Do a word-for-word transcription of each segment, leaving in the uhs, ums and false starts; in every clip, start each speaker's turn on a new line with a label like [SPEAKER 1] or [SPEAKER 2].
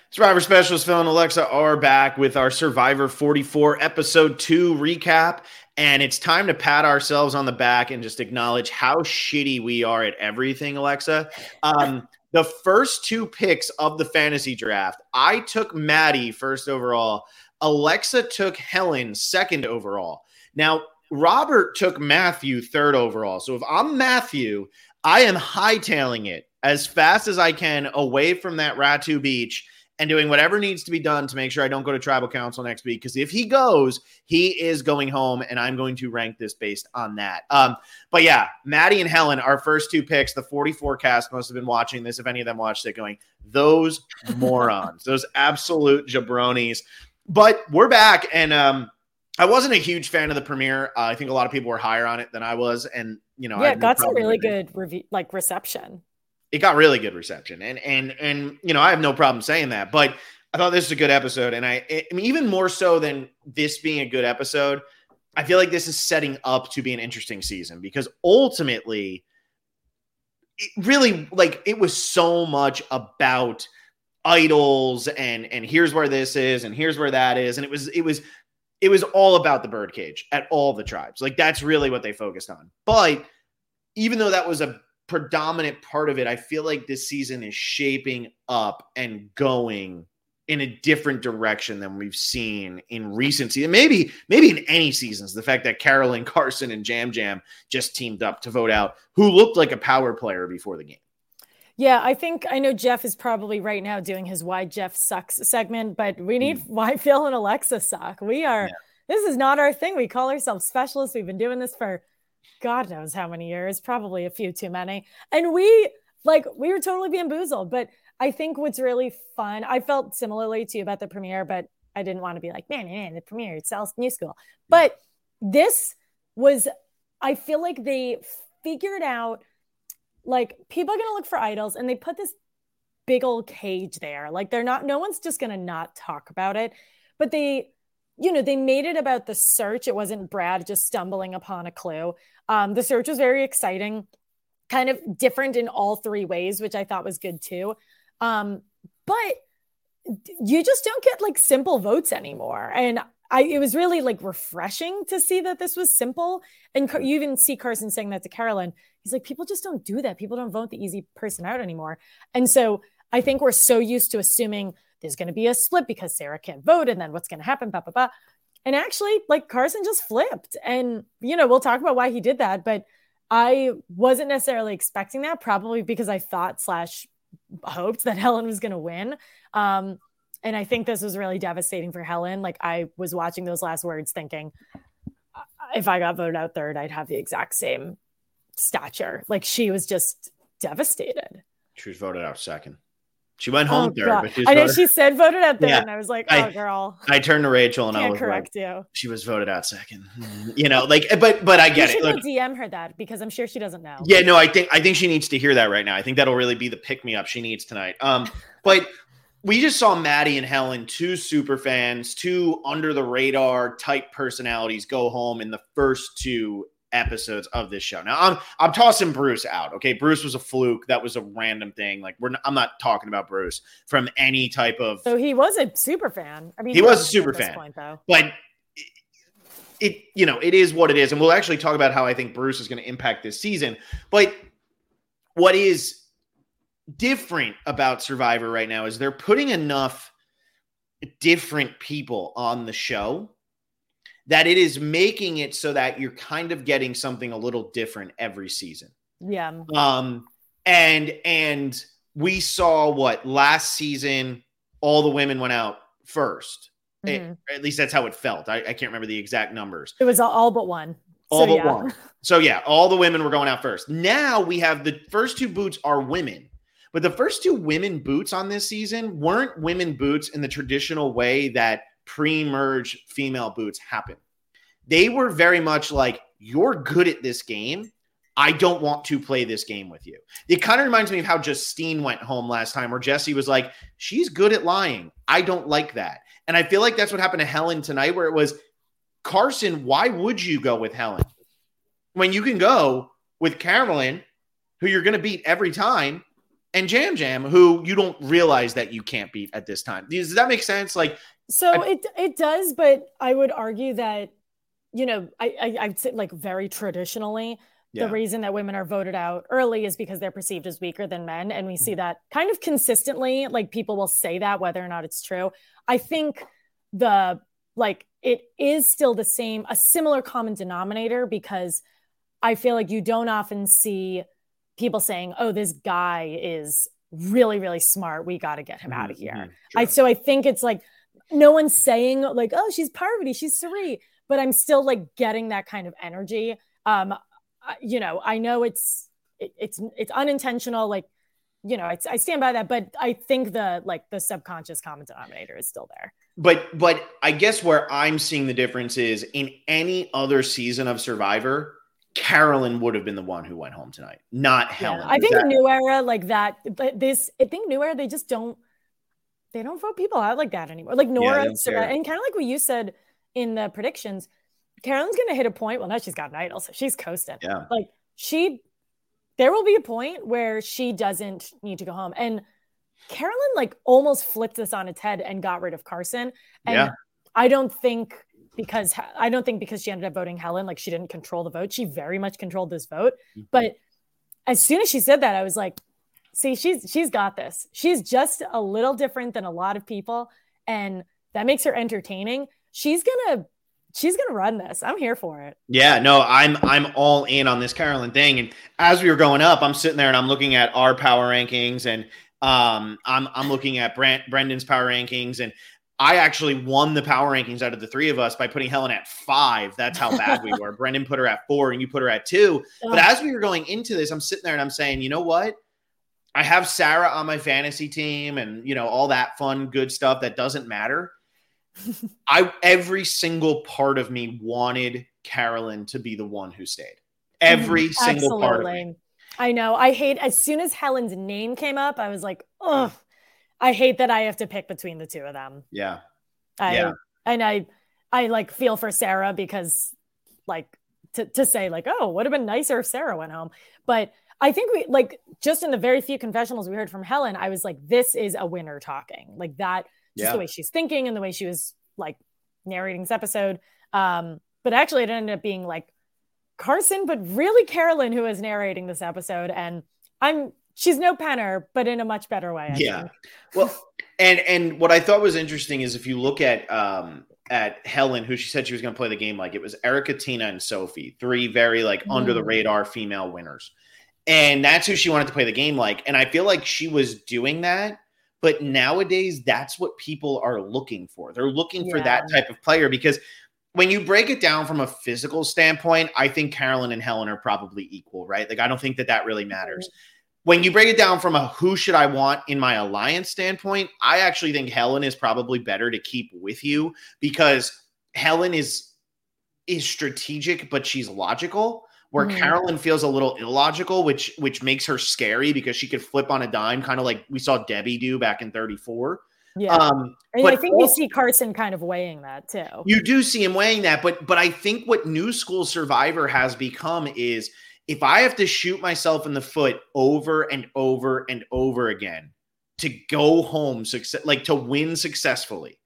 [SPEAKER 1] Survivor Specialist Phil and Alexa are back with our Survivor forty-four episode two recap. And it's time to pat ourselves on the back and just acknowledge how shitty we are at everything, Alexa. Um, the first two picks of the fantasy draft, I took Maddie first overall. Alexa took Helen second overall. Now, Robert took Matthew third overall. So if I'm Matthew, I am hightailing it as fast as I can away from that Ratu Beach and doing whatever needs to be done to make sure I don't go to tribal council next week. Because if he goes, he is going home, and I'm going to rank this based on that. Um, but yeah, Maddie and Helen, our first two picks, the forty-four cast must have been watching this, if any of them watched it, going, those morons, those absolute jabronis. But we're back, and um, I wasn't a huge fan of the premiere. Uh, I think a lot of people were higher on it than I was, and you know,
[SPEAKER 2] yeah,
[SPEAKER 1] it
[SPEAKER 2] got some really good review, like reception.
[SPEAKER 1] It got really good reception, and and and you know, I have no problem saying that. But I thought this was a good episode, and I, I mean, even more so than this being a good episode, I feel like this is setting up to be an interesting season because ultimately, it really like it was so much about idols and and here's where this is and here's where that is, and it was it was it was all about the birdcage at all the tribes. Like that's really what they focused on. But even though that was a predominant part of it, I feel like this season is shaping up and going in a different direction than we've seen in recent seasons. Maybe, maybe in any seasons, the fact that Carolyn, Carson, and Jam Jam just teamed up to vote out who looked like a power player before the game.
[SPEAKER 2] Yeah, I think I know Jeff is probably right now doing his Why Jeff Sucks segment, but we need mm. Why Phil and Alexa Suck. We are, yeah. This is not our thing. We call ourselves specialists. We've been doing this for God knows how many years, probably a few too many. And we like, we were totally bamboozled, but I think what's really fun, I felt similarly to you about the premiere, but I didn't want to be like, man, man, the premiere, it's all new school. But this was, I feel like they figured out, like, people are going to look for idols, and they put this big old cage there. Like, they're not, no one's just going to not talk about it, but they, you know, they made it about the search. It wasn't Brad just stumbling upon a clue. Um, the search was very exciting, kind of different in all three ways, which I thought was good too. Um, but you just don't get like simple votes anymore. And I, it was really like refreshing to see that this was simple. And you even see Carson saying that to Carolyn. He's like, people just don't do that. People don't vote the easy person out anymore. And so I think we're so used to assuming there's going to be a split because Sarah can't vote. And then what's going to happen? Blah, blah, blah. And actually, like, Carson just flipped. And, you know, we'll talk about why he did that. But I wasn't necessarily expecting that, probably because I thought slash hoped that Helen was going to win. Um, and I think this was really devastating for Helen. Like, I was watching those last words thinking, if I got voted out third, I'd have the exact same stature. Like, she was just devastated.
[SPEAKER 1] She was voted out second. She went home
[SPEAKER 2] oh,
[SPEAKER 1] third.
[SPEAKER 2] God.
[SPEAKER 1] But she
[SPEAKER 2] I know
[SPEAKER 1] voted...
[SPEAKER 2] she said voted out third,
[SPEAKER 1] yeah.
[SPEAKER 2] and I was like, "Oh,
[SPEAKER 1] I,
[SPEAKER 2] girl."
[SPEAKER 1] I turned to Rachel and
[SPEAKER 2] Can't
[SPEAKER 1] I was
[SPEAKER 2] correct
[SPEAKER 1] like,
[SPEAKER 2] you.
[SPEAKER 1] She was voted out second. You know, like, but but I get
[SPEAKER 2] you
[SPEAKER 1] it.
[SPEAKER 2] Should
[SPEAKER 1] Look,
[SPEAKER 2] D M her that because I'm sure she doesn't know.
[SPEAKER 1] Yeah, no, I think I think she needs to hear that right now. I think that'll really be the pick me up she needs tonight. Um, but we just saw Maddie and Helen, two super fans, two under the radar type personalities, go home in the first two episodes of this show. Now I'm I'm tossing Bruce out. Okay, Bruce was a fluke. That was a random thing. Like we're not, I'm not talking about Bruce from any type of.
[SPEAKER 2] So he was a super fan. I mean,
[SPEAKER 1] he, he was a super fan.
[SPEAKER 2] Point, though.
[SPEAKER 1] But it, it, you know, it is what it is, and we'll actually talk about how I think Bruce is going to impact this season. But what is different about Survivor right now is they're putting enough different people on the show that it is making it so that you're kind of getting something a little different every season.
[SPEAKER 2] Yeah.
[SPEAKER 1] Um, and, and we saw what last season, all the women went out first. Mm-hmm. It, at least that's how it felt. I, I can't remember the exact numbers.
[SPEAKER 2] It was all, all but one.
[SPEAKER 1] All
[SPEAKER 2] so,
[SPEAKER 1] but
[SPEAKER 2] yeah.
[SPEAKER 1] one. So yeah, all the women were going out first. Now we have the first two boots are women, but the first two women boots on this season weren't women boots in the traditional way that pre-merge female boots happen. They were very much like, you're good at this game. I don't want to play this game with you. It kind of reminds me of how Justine went home last time where Jesse was like, she's good at lying. I don't like that. And I feel like that's what happened to Helen tonight, where it was, Carson, why would you go with Helen when you can go with Carolyn, who you're going to beat every time, and Jam Jam, who you don't realize that you can't beat at this time. Does that make sense? Like,
[SPEAKER 2] so
[SPEAKER 1] I,
[SPEAKER 2] it it does, but I would argue that, you know, I, I I'd say like very traditionally, yeah. the reason that women are voted out early is because they're perceived as weaker than men, and we see that kind of consistently. Like people will say that whether or not it's true. I think the like it is still the same, a similar common denominator, because I feel like you don't often see people saying, oh, this guy is really, really smart, we got to get him mm-hmm, out of here. Mm-hmm, I, so I think it's like, no one's saying like, oh, she's Parvati, she's Cirie, but I'm still like getting that kind of energy. Um, you know, I know it's, it, it's, it's unintentional. Like, you know, I, I stand by that, but I think the, like the subconscious common denominator is still there.
[SPEAKER 1] But, but I guess where I'm seeing the difference is in any other season of Survivor, Carolyn would have been the one who went home tonight, not Helen.
[SPEAKER 2] Yeah, I think that- New Era like that, but this, I think New Era, they just don't, they don't vote people out like that anymore. Like Nora, yeah, and kind of like what you said in the predictions, Carolyn's going to hit a point. Well, now she's got an idol, so she's coasting.
[SPEAKER 1] Yeah.
[SPEAKER 2] Like she, there will be a point where she doesn't need to go home. And Carolyn like almost flipped this on its head and got rid of Carson. And yeah. I don't think because I don't think because she ended up voting Helen, like she didn't control the vote. She very much controlled this vote. Mm-hmm. But as soon as she said that, I was like, see, she's she's got this. She's just a little different than a lot of people, and that makes her entertaining. She's gonna she's gonna run this. I'm here for it.
[SPEAKER 1] Yeah, no, I'm I'm all in on this Carolyn thing. And as we were going up, I'm sitting there and I'm looking at our power rankings, and um, I'm I'm looking at Brent, Brendan's power rankings, and I actually won the power rankings out of the three of us by putting Helen at five. That's how bad we were. Brendan put her at four, and you put her at two. Oh. But as we were going into this, I'm sitting there and I'm saying, you know what? I have Sarah on my fantasy team and, you know, all that fun, good stuff that doesn't matter. I every single part of me wanted Carolyn to be the one who stayed. Every mm, single absolutely. part of me.
[SPEAKER 2] I know. I hate as soon as Helen's name came up, I was like, ugh, I hate that I have to pick between the two of them.
[SPEAKER 1] Yeah.
[SPEAKER 2] I,
[SPEAKER 1] yeah.
[SPEAKER 2] And I, I like feel for Sarah because like to, to say like, oh, would have been nicer if Sarah went home. But I think we like just in the very few confessionals we heard from Helen, I was like, this is a winner talking like that. Just yeah. the way she's thinking and the way she was like narrating this episode. Um, but actually it ended up being like Carson, but really Carolyn who is narrating this episode. And I'm, she's no Penner, but in a much better way. I
[SPEAKER 1] yeah.
[SPEAKER 2] think.
[SPEAKER 1] Well, and, and what I thought was interesting is if you look at, um, at Helen, who she said she was going to play the game, like it was Erica, Tina, and Sophie, three very like mm. under the radar female winners. And that's who she wanted to play the game like. And I feel like she was doing that. But nowadays, that's what people are looking for. They're looking yeah. for that type of player because when you break it down from a physical standpoint, I think Carolyn and Helen are probably equal, right? Like, I don't think that that really matters. When you break it down from a who should I want in my alliance standpoint, I actually think Helen is probably better to keep with you because Helen is, is strategic, but she's logical. Where mm-hmm. Carolyn feels a little illogical, which which makes her scary because she could flip on a dime, kind of like we saw Debbie do back in thirty-four.
[SPEAKER 2] Yeah, um, and but I think also, you see Carson kind of weighing that too.
[SPEAKER 1] You do see him weighing that, but but I think what New School Survivor has become is if I have to shoot myself in the foot over and over and over again to go home, success, like to win successfully,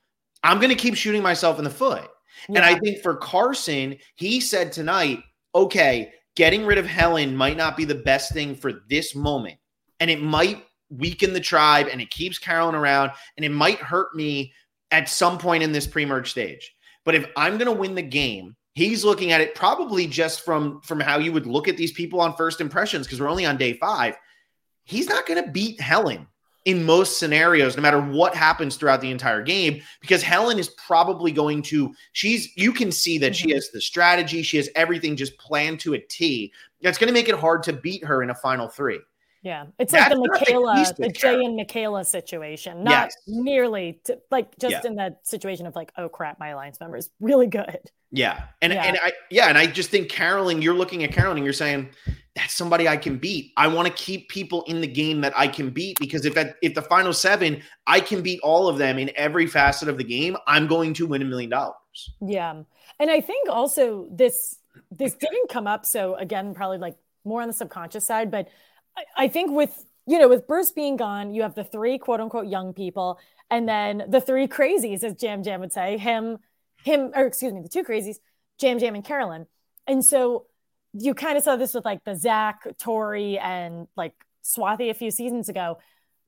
[SPEAKER 1] I'm going to keep shooting myself in the foot. Yeah. And I think for Carson, he said tonight, okay, getting rid of Helen might not be the best thing for this moment. And it might weaken the tribe and it keeps Carolyn around and it might hurt me at some point in this pre-merge stage. But if I'm going to win the game, he's looking at it probably just from, from how you would look at these people on first impressions because we're only on day five. He's not going to beat Helen in most scenarios, no matter what happens throughout the entire game, because Helen is probably going to, she's, you can see that mm-hmm. she has the strategy. She has everything just planned to a T. That's going to make it hard to beat her in a final three.
[SPEAKER 2] Yeah. It's That's like the Michaela, the Jay and Michaela situation, not yes. nearly to, like just yeah. in that situation of like, oh crap, my alliance member is really good.
[SPEAKER 1] Yeah. And, yeah. and I, yeah. And I just think Carolyn, you're looking at Carolyn and you're saying, that's somebody I can beat. I want to keep people in the game that I can beat because if at, if the final seven, I can beat all of them in every facet of the game, I'm going to win a million dollars.
[SPEAKER 2] Yeah. And I think also this, this didn't come up. So again, probably like more on the subconscious side, but I, I think with you know, with Bruce being gone, you have the three quote unquote young people, and then the three crazies, as Jam Jam would say, him, him, or excuse me, the two crazies, Jam Jam and Carolyn. And so you kind of saw this with like the Zach, Tori, and like Swathi a few seasons ago.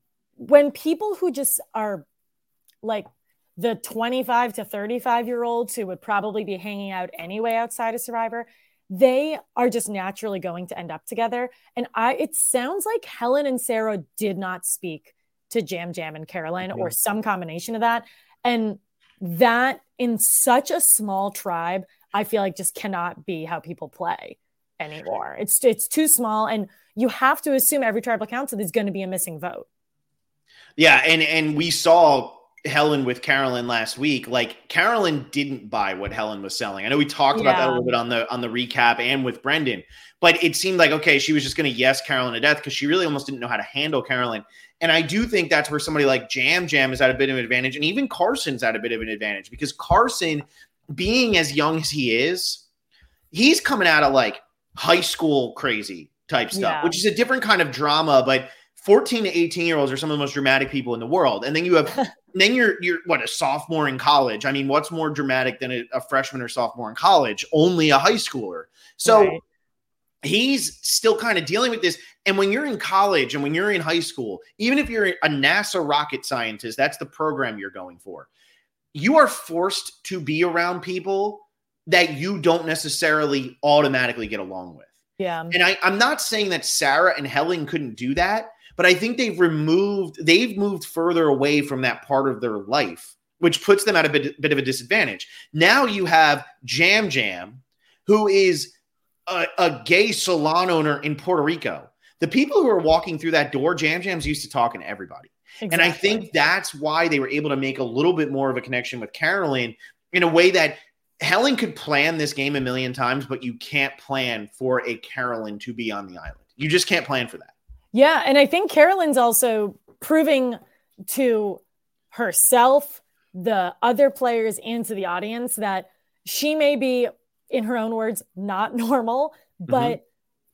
[SPEAKER 2] When people who just are like the twenty-five to thirty-five year olds who would probably be hanging out anyway outside of Survivor, they are just naturally going to end up together. And I, it sounds like Helen and Sarah did not speak to Jam Jam and Carolyn, mm-hmm. or some combination of that. And that in such a small tribe, I feel like just cannot be how people play anymore. It's, it's too small. And you have to assume every tribal council there's going to be a missing vote.
[SPEAKER 1] Yeah. And, and we saw Helen with Carolyn last week. Like, Carolyn didn't buy what Helen was selling. I know we talked about yeah. that a little bit on the on the recap and with Brendan, but it seemed like, okay, she was just going to yes Carolyn to death because she really almost didn't know how to handle Carolyn. And I do think that's where somebody like Jam Jam is at a bit of an advantage, and even Carson's at a bit of an advantage, because Carson, being as young as he is, he's coming out of like high school crazy type stuff, yeah. which is a different kind of drama, but fourteen to eighteen year olds are some of the most dramatic people in the world. And then you have, then you're, you're what, a sophomore in college. I mean, what's more dramatic than a, a freshman or sophomore in college? Only a high schooler. So right. he's still kind of dealing with this. And when you're in college and when you're in high school, even if you're a NASA rocket scientist, that's the program you're going for. You are forced to be around people that you don't necessarily automatically get along with.
[SPEAKER 2] Yeah.
[SPEAKER 1] And I, I'm not saying that Sarah and Helen couldn't do that, but I think they've removed, they've moved further away from that part of their life, which puts them at a bit, bit of a disadvantage. Now you have Jam Jam, who is a, a gay salon owner in Puerto Rico. The people who are walking through that door, Jam Jam's used to talking to everybody. Exactly. And I think that's why they were able to make a little bit more of a connection with Carolyn in a way that Helen could plan this game a million times, but you can't plan for a Carolyn to be on the island. You just can't plan for that.
[SPEAKER 2] Yeah. And I think Carolyn's also proving to herself, the other players, and to the audience that she may be, in her own words, not normal, but mm-hmm.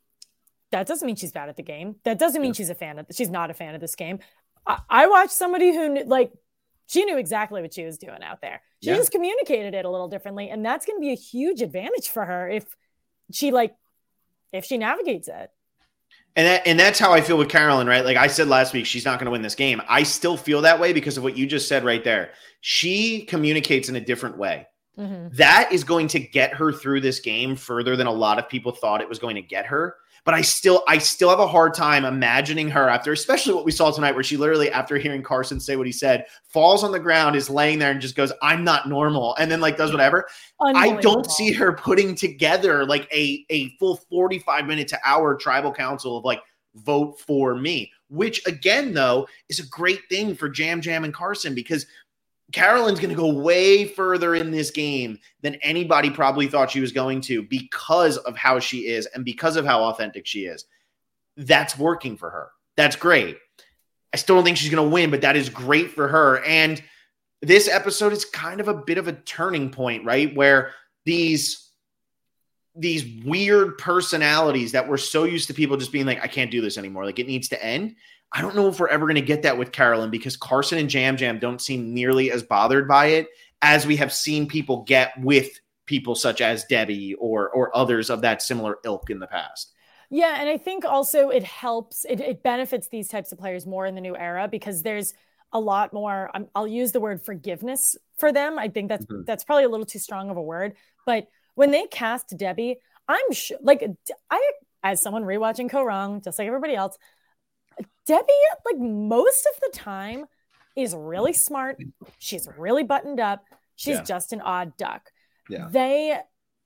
[SPEAKER 2] that doesn't mean she's bad at the game. That doesn't mean yeah. she's a fan of, she's not a fan of this game. I, I watched somebody who knew, like, she knew exactly what she was doing out there. She yeah. just communicated it a little differently. And that's going to be a huge advantage for her if she like, if she navigates it.
[SPEAKER 1] And that, and that's how I feel with Carolyn, right? Like I said last week, she's not going to win this game. I still feel that way because of what you just said right there. She communicates in a different way. Mm-hmm. That is going to get her through this game further than a lot of people thought it was going to get her. But I still, I still have a hard time imagining her after, especially what we saw tonight, where she literally, after hearing Carson say what he said, falls on the ground, is laying there and just goes, "I'm not normal," and then like does whatever. I don't see her putting together like a a full forty-five minute to hour tribal council of like, vote for me, which again though is a great thing for Jam Jam and Carson, because Carolyn's going to go way further in this game than anybody probably thought she was going to, because of how she is and because of how authentic she is. That's working for her. That's great. I still don't think she's going to win, but that is great for her. And this episode is kind of a bit of a turning point, right? Where these, these weird personalities that we're so used to people just being like, I can't do this anymore. Like, it needs to end. I don't know if we're ever going to get that with Carolyn, because Carson and Jam Jam don't seem nearly as bothered by it as we have seen people get with people such as Debbie or or others of that similar ilk in the past.
[SPEAKER 2] Yeah, and I think also it helps, it, it benefits these types of players more in the new era, because there's a lot more, um, I'll use the word forgiveness for them. I think that's mm-hmm. that's probably a little too strong of a word, but when they cast Debbie, I'm sure, like, I, as someone rewatching Co Wrong, just like everybody else, Debbie, like most of the time, is really smart. She's really buttoned up. She's yeah. just an odd duck.
[SPEAKER 1] Yeah.
[SPEAKER 2] They,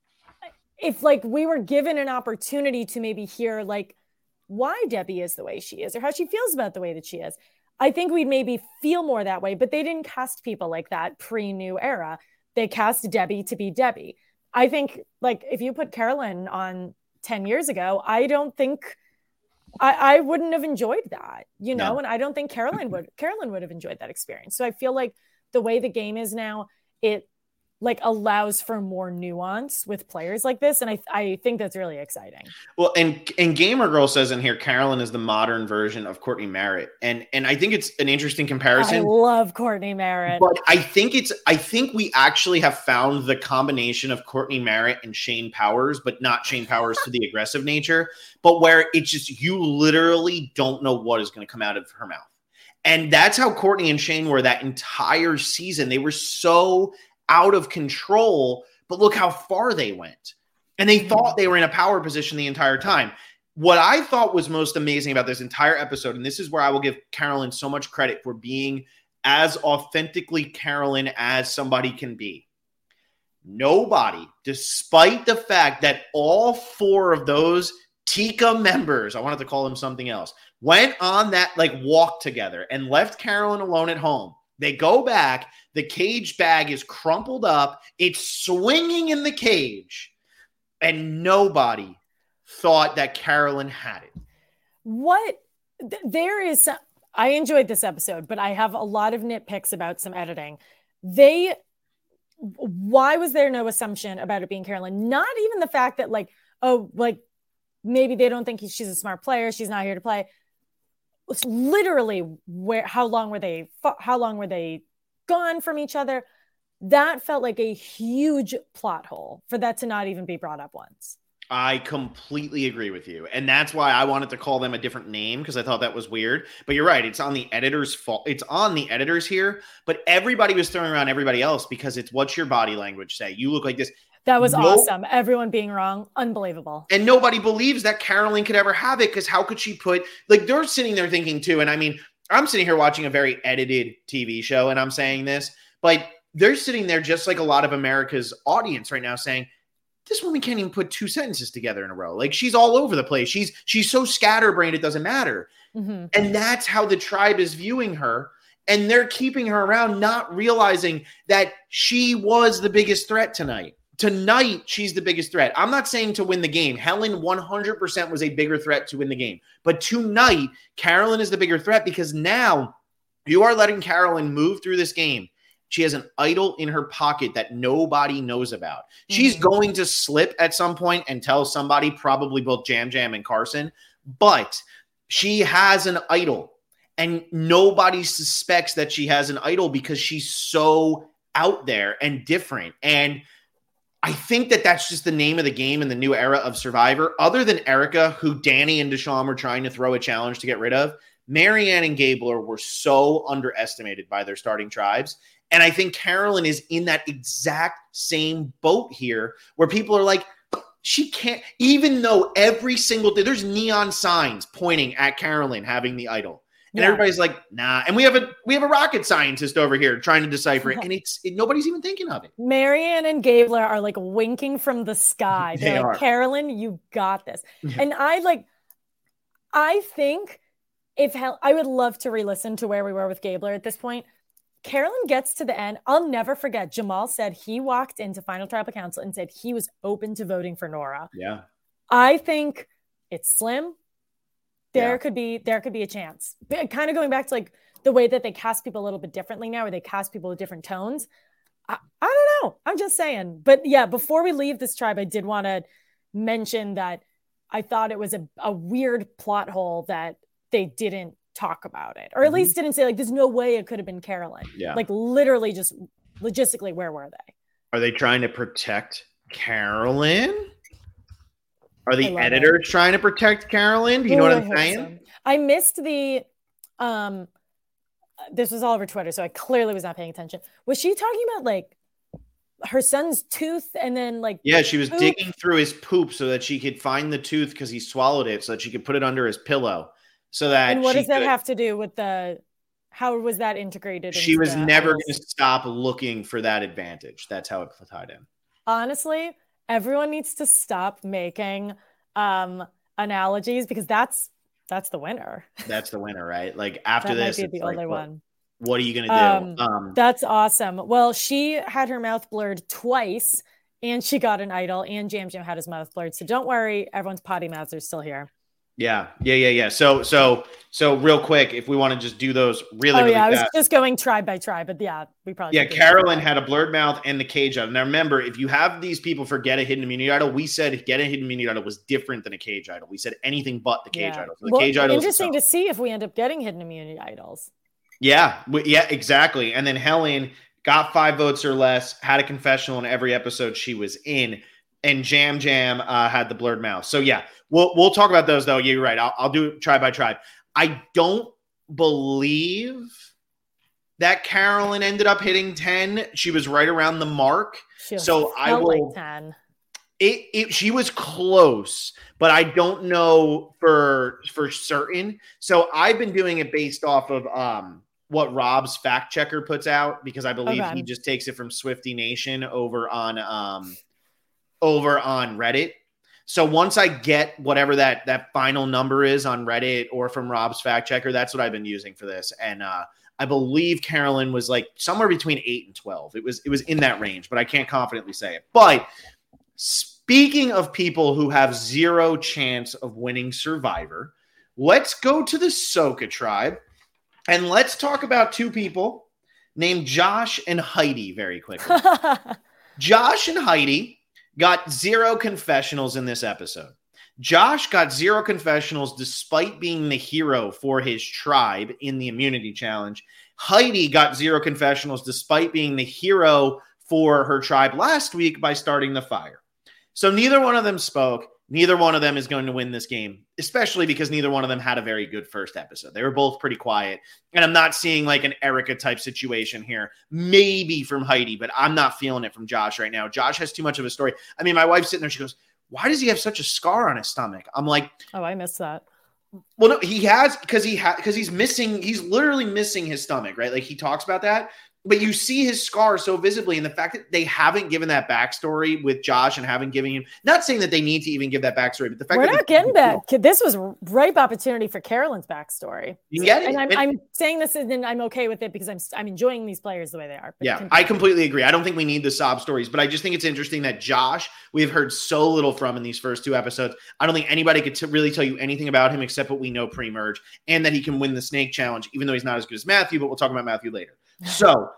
[SPEAKER 2] if like we were given an opportunity to maybe hear like why Debbie is the way she is or how she feels about the way that she is, I think we'd maybe feel more that way. But they didn't cast people like that pre-new era. They cast Debbie to be Debbie. I think like if you put Carolyn on ten years ago, I don't think I, I wouldn't have enjoyed that, you know, no. and I don't think Carolyn would, Carolyn would have enjoyed that experience. So I feel like the way the game is now, it, like allows for more nuance with players like this. And I, I think that's really exciting.
[SPEAKER 1] Well, and, and Gamer Girl says in here, Carolyn is the modern version of Courtney Merritt. And, and I think it's an interesting comparison.
[SPEAKER 2] I love Courtney Merritt.
[SPEAKER 1] But I think it's, I think we actually have found the combination of Courtney Merritt and Shane Powers, but not Shane Powers to the aggressive nature, but where it's just, you literally don't know what is going to come out of her mouth. And that's how Courtney and Shane were that entire season. They were so out of control, but look how far they went. And they thought they were in a power position the entire time. What I thought was most amazing about this entire episode, and this is where I will give Carolyn so much credit for being as authentically Carolyn as somebody can be. Nobody, despite the fact that all four of those Tika members, I wanted to call them something else, went on that like walk together and left Carolyn alone at home. They go back. The cage bag is crumpled up. It's swinging in the cage. And nobody thought that Carolyn had it.
[SPEAKER 2] What? There is, I enjoyed this episode, but I have a lot of nitpicks about some editing. They, why was there no assumption about it being Carolyn? Not even the fact that like, oh, like maybe they don't think she's a smart player. She's not here to play. It's literally where, how long were they, how long were they gone from each other? That felt like a huge plot hole for that to not even be brought up once.
[SPEAKER 1] I completely agree with you. And that's why I wanted to call them a different name, because I thought that was weird. But you're right. It's on the editor's fault. It's on the editors here. But everybody was throwing around everybody else because it's what's your body language say? You look like this.
[SPEAKER 2] That was no, awesome. Everyone being wrong. Unbelievable.
[SPEAKER 1] And nobody believes that Carolyn could ever have it, because how could she put, like, they're sitting there thinking too. And I mean, I'm sitting here watching a very edited T V show and I'm saying this, but they're sitting there just like a lot of America's audience right now saying, this woman can't even put two sentences together in a row. Like, she's all over the place. She's, she's so scatterbrained, it doesn't matter. Mm-hmm. And that's how the tribe is viewing her. And they're keeping her around, not realizing that she was the biggest threat tonight. Tonight, she's the biggest threat. I'm not saying to win the game. Helen one hundred percent was a bigger threat to win the game. But tonight, Carolyn is the bigger threat, because now you are letting Carolyn move through this game. She has an idol in her pocket that nobody knows about. Mm-hmm. She's going to slip at some point and tell somebody, probably both Jam Jam and Carson, but she has an idol. And nobody suspects that she has an idol because she's so out there and different. And I think that that's just the name of the game in the new era of Survivor. Other than Erica, who Danny and Deshawn were trying to throw a challenge to get rid of, Marianne and Gabler were so underestimated by their starting tribes. And I think Carolyn is in that exact same boat here, where people are like, she can't, even though every single day, there's neon signs pointing at Carolyn having the idol. And yeah. everybody's like, nah. And we have a we have a rocket scientist over here trying to decipher it, and it's it, nobody's even thinking of it.
[SPEAKER 2] Marianne and Gabler are like winking from the sky. They're they like, are. Carolyn, you got this. Yeah. And I like, I think if hell, I would love to re-listen to where we were with Gabler at this point. Carolyn gets to the end. I'll never forget. Jamal said he walked into Final Tribal Council and said he was open to voting for Nora.
[SPEAKER 1] Yeah,
[SPEAKER 2] I think it's slim. There yeah. could be there could be a chance. But kind of going back to like the way that they cast people a little bit differently now, where they cast people with different tones. I, I don't know. I'm just saying. But yeah, before we leave this tribe, I did want to mention that I thought it was a, a weird plot hole that they didn't talk about it, or at mm-hmm. least didn't say like, there's no way it could have been Carolyn.
[SPEAKER 1] Yeah.
[SPEAKER 2] Like literally just logistically, where were they?
[SPEAKER 1] Are they trying to protect Carolyn? Are the editors it. trying to protect Carolyn? Do you Ooh, know what I'm saying? So.
[SPEAKER 2] I missed the, um, this was all over Twitter, so I clearly was not paying attention. Was she talking about like her son's tooth and then like,
[SPEAKER 1] yeah, she was poop? digging through his poop so that she could find the tooth because he swallowed it, so that she could put it under his pillow. So that
[SPEAKER 2] and what does that
[SPEAKER 1] could,
[SPEAKER 2] have to do with the, how was that integrated?
[SPEAKER 1] She was never going to stop looking for that advantage. That's how it tied in.
[SPEAKER 2] Honestly, everyone needs to stop making um, analogies, because that's that's the winner.
[SPEAKER 1] That's the winner, right? Like after
[SPEAKER 2] that
[SPEAKER 1] this,
[SPEAKER 2] might be the
[SPEAKER 1] like,
[SPEAKER 2] only
[SPEAKER 1] what,
[SPEAKER 2] one.
[SPEAKER 1] What are you going to
[SPEAKER 2] um,
[SPEAKER 1] do? Um,
[SPEAKER 2] that's awesome. Well, she had her mouth blurred twice, and she got an idol, and Jam Jam had his mouth blurred. So don't worry, everyone's potty mouths are still here.
[SPEAKER 1] Yeah, yeah, yeah, yeah. So, so, so, real quick, if we want to just do those really,
[SPEAKER 2] oh
[SPEAKER 1] really
[SPEAKER 2] yeah,
[SPEAKER 1] fast.
[SPEAKER 2] I was just going tribe by tribe, but yeah, we probably.
[SPEAKER 1] Yeah, Carolyn had a blurred mouth and the cage idol. Now, remember, if you have these people forget a hidden immunity idol, we said get a hidden immunity idol was different than a cage idol. We said anything but the cage
[SPEAKER 2] yeah.
[SPEAKER 1] idol. So the
[SPEAKER 2] well,
[SPEAKER 1] cage idol.
[SPEAKER 2] Interesting to see if we end up getting hidden immunity idols.
[SPEAKER 1] Yeah, we, yeah, exactly. And then Helen got five votes or less, had a confessional in every episode she was in. And Jam Jam uh, had the blurred mouth. So yeah, we'll we'll talk about those though. Yeah, you're right. I'll, I'll do it tribe by tribe. I don't believe that Carolyn ended up hitting ten. She was right around the mark.
[SPEAKER 2] She
[SPEAKER 1] so I will.
[SPEAKER 2] Like ten.
[SPEAKER 1] It, it she was close, but I don't know for for certain. So I've been doing it based off of um what Rob's fact checker puts out because I believe okay. he just takes it from Swifty Nation over on um. over on Reddit. So once I get whatever that that final number is on Reddit or from Rob's fact checker, that's what I've been using for this. And uh, I believe Carolyn was like somewhere between eight and twelve. It was it was in that range, but I can't confidently say it. But speaking of people who have zero chance of winning Survivor, let's go to the Soka tribe and let's talk about two people named Josh and Heidi very quickly. Josh and Heidi got zero confessionals in this episode. Josh got zero confessionals despite being the hero for his tribe in the immunity challenge. Heidi got zero confessionals despite being the hero for her tribe last week by starting the fire. So neither one of them spoke. Neither one of them is going to win this game, especially because neither one of them had a very good first episode. They were both pretty quiet. And I'm not seeing like an Erica type situation here. Maybe from Heidi, but I'm not feeling it from Josh right now. Josh has too much of a story. I mean, my wife's sitting there. She goes, why does he have such a scar on his stomach? I'm like,
[SPEAKER 2] oh, I missed that.
[SPEAKER 1] Well, no, he has because he ha- because he's missing. He's literally missing his stomach, right? Like he talks about that. But you see his scar so visibly, and the fact that they haven't given that backstory with Josh and haven't given him, not saying that they need to even give that backstory, but the fact
[SPEAKER 2] we're
[SPEAKER 1] that
[SPEAKER 2] not getting that. This was a ripe opportunity for Carolyn's backstory.
[SPEAKER 1] You get it.
[SPEAKER 2] And I'm,
[SPEAKER 1] it,
[SPEAKER 2] I'm saying this and I'm okay with it because I'm I'm enjoying these players the way they are.
[SPEAKER 1] Yeah, continue. I completely agree. I don't think we need the sob stories, but I just think it's interesting that Josh, we've heard so little from in these first two episodes. I don't think anybody could t- really tell you anything about him except what we know pre-merge, and that he can win the snake challenge, even though he's not as good as Matthew. But we'll talk about Matthew later. So.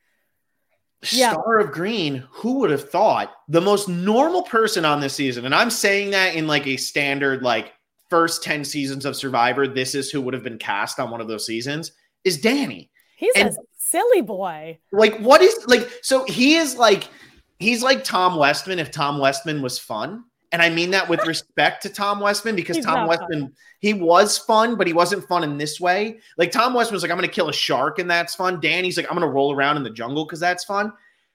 [SPEAKER 1] Yeah. Star of Green, who would have thought the most normal person on this season, and I'm saying that in like a standard, like first ten seasons of Survivor, this is who would have been cast on one of those seasons, is Danny.
[SPEAKER 2] He's
[SPEAKER 1] and,
[SPEAKER 2] a silly boy.
[SPEAKER 1] Like, what is like, so he is like, he's like Tom Westman if Tom Westman was fun. And I mean that with respect to Tom Westman because he's Tom Westman, fun. He was fun, but he wasn't fun in this way. Like Tom Westman was like, I'm going to kill a shark and that's fun. Danny's like, I'm going to roll around in the jungle because that's fun.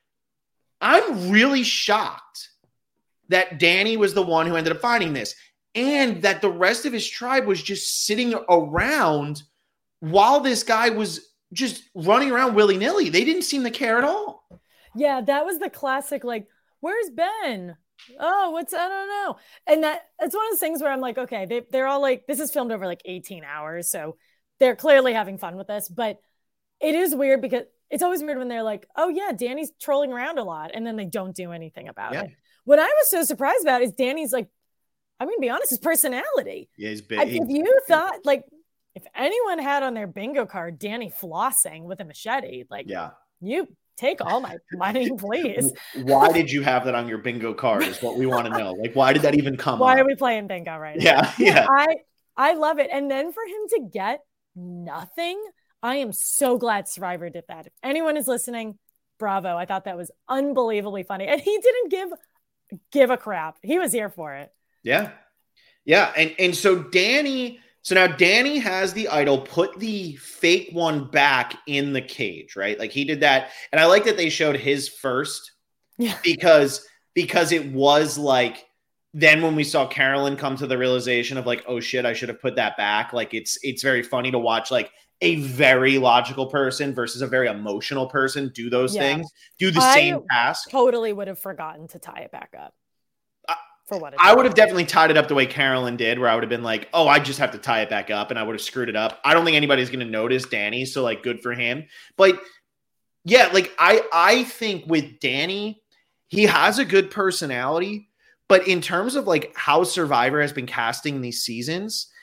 [SPEAKER 1] I'm really shocked that Danny was the one who ended up finding this and that the rest of his tribe was just sitting around while this guy was just running around willy-nilly. They didn't seem to care at all.
[SPEAKER 2] Yeah, that was the classic, like, where's Ben? Oh, what's, I don't know. And that it's one of those things where I'm like, okay, they, they're all like, this is filmed over like eighteen hours. So they're clearly having fun with this, but it is weird because it's always weird when they're like, oh yeah, Danny's trolling around a lot. And then they don't do anything about yeah. it. What I was so surprised about is Danny's like, I'm going to be honest, his personality.
[SPEAKER 1] Yeah, he's big.
[SPEAKER 2] I, if you thought like, if anyone had on their bingo card, Danny flossing with a machete, like yeah. you take all my money, please.
[SPEAKER 1] Why did you have that on your bingo card is what we want to know. Like, why did that even come
[SPEAKER 2] Why
[SPEAKER 1] up?
[SPEAKER 2] are we playing bingo right now?
[SPEAKER 1] Yeah, yeah.
[SPEAKER 2] I, I love it. And then for him to get nothing, I am so glad Survivor did that. If anyone is listening, bravo. I thought that was unbelievably funny. And he didn't give, give a crap. He was here for it.
[SPEAKER 1] Yeah. Yeah. And, and so Danny... So now Danny has the idol, put the fake one back in the cage, right? Like he did that. And I like that they showed his first yeah. because, because it was like, then when we saw Carolyn come to the realization of like, oh shit, I should have put that back. Like it's, it's very funny to watch like a very logical person versus a very emotional person do those yeah. things, do the I same task.
[SPEAKER 2] Totally would have forgotten to tie it back up. For what
[SPEAKER 1] I would have definitely tied it up the way Carolyn did, where I would have been like, oh, I just have to tie it back up, and I would have screwed it up. I don't think anybody's going to notice Danny, so like good for him. But yeah, like I I think with Danny, he has a good personality, but in terms of like how Survivor has been casting these seasons,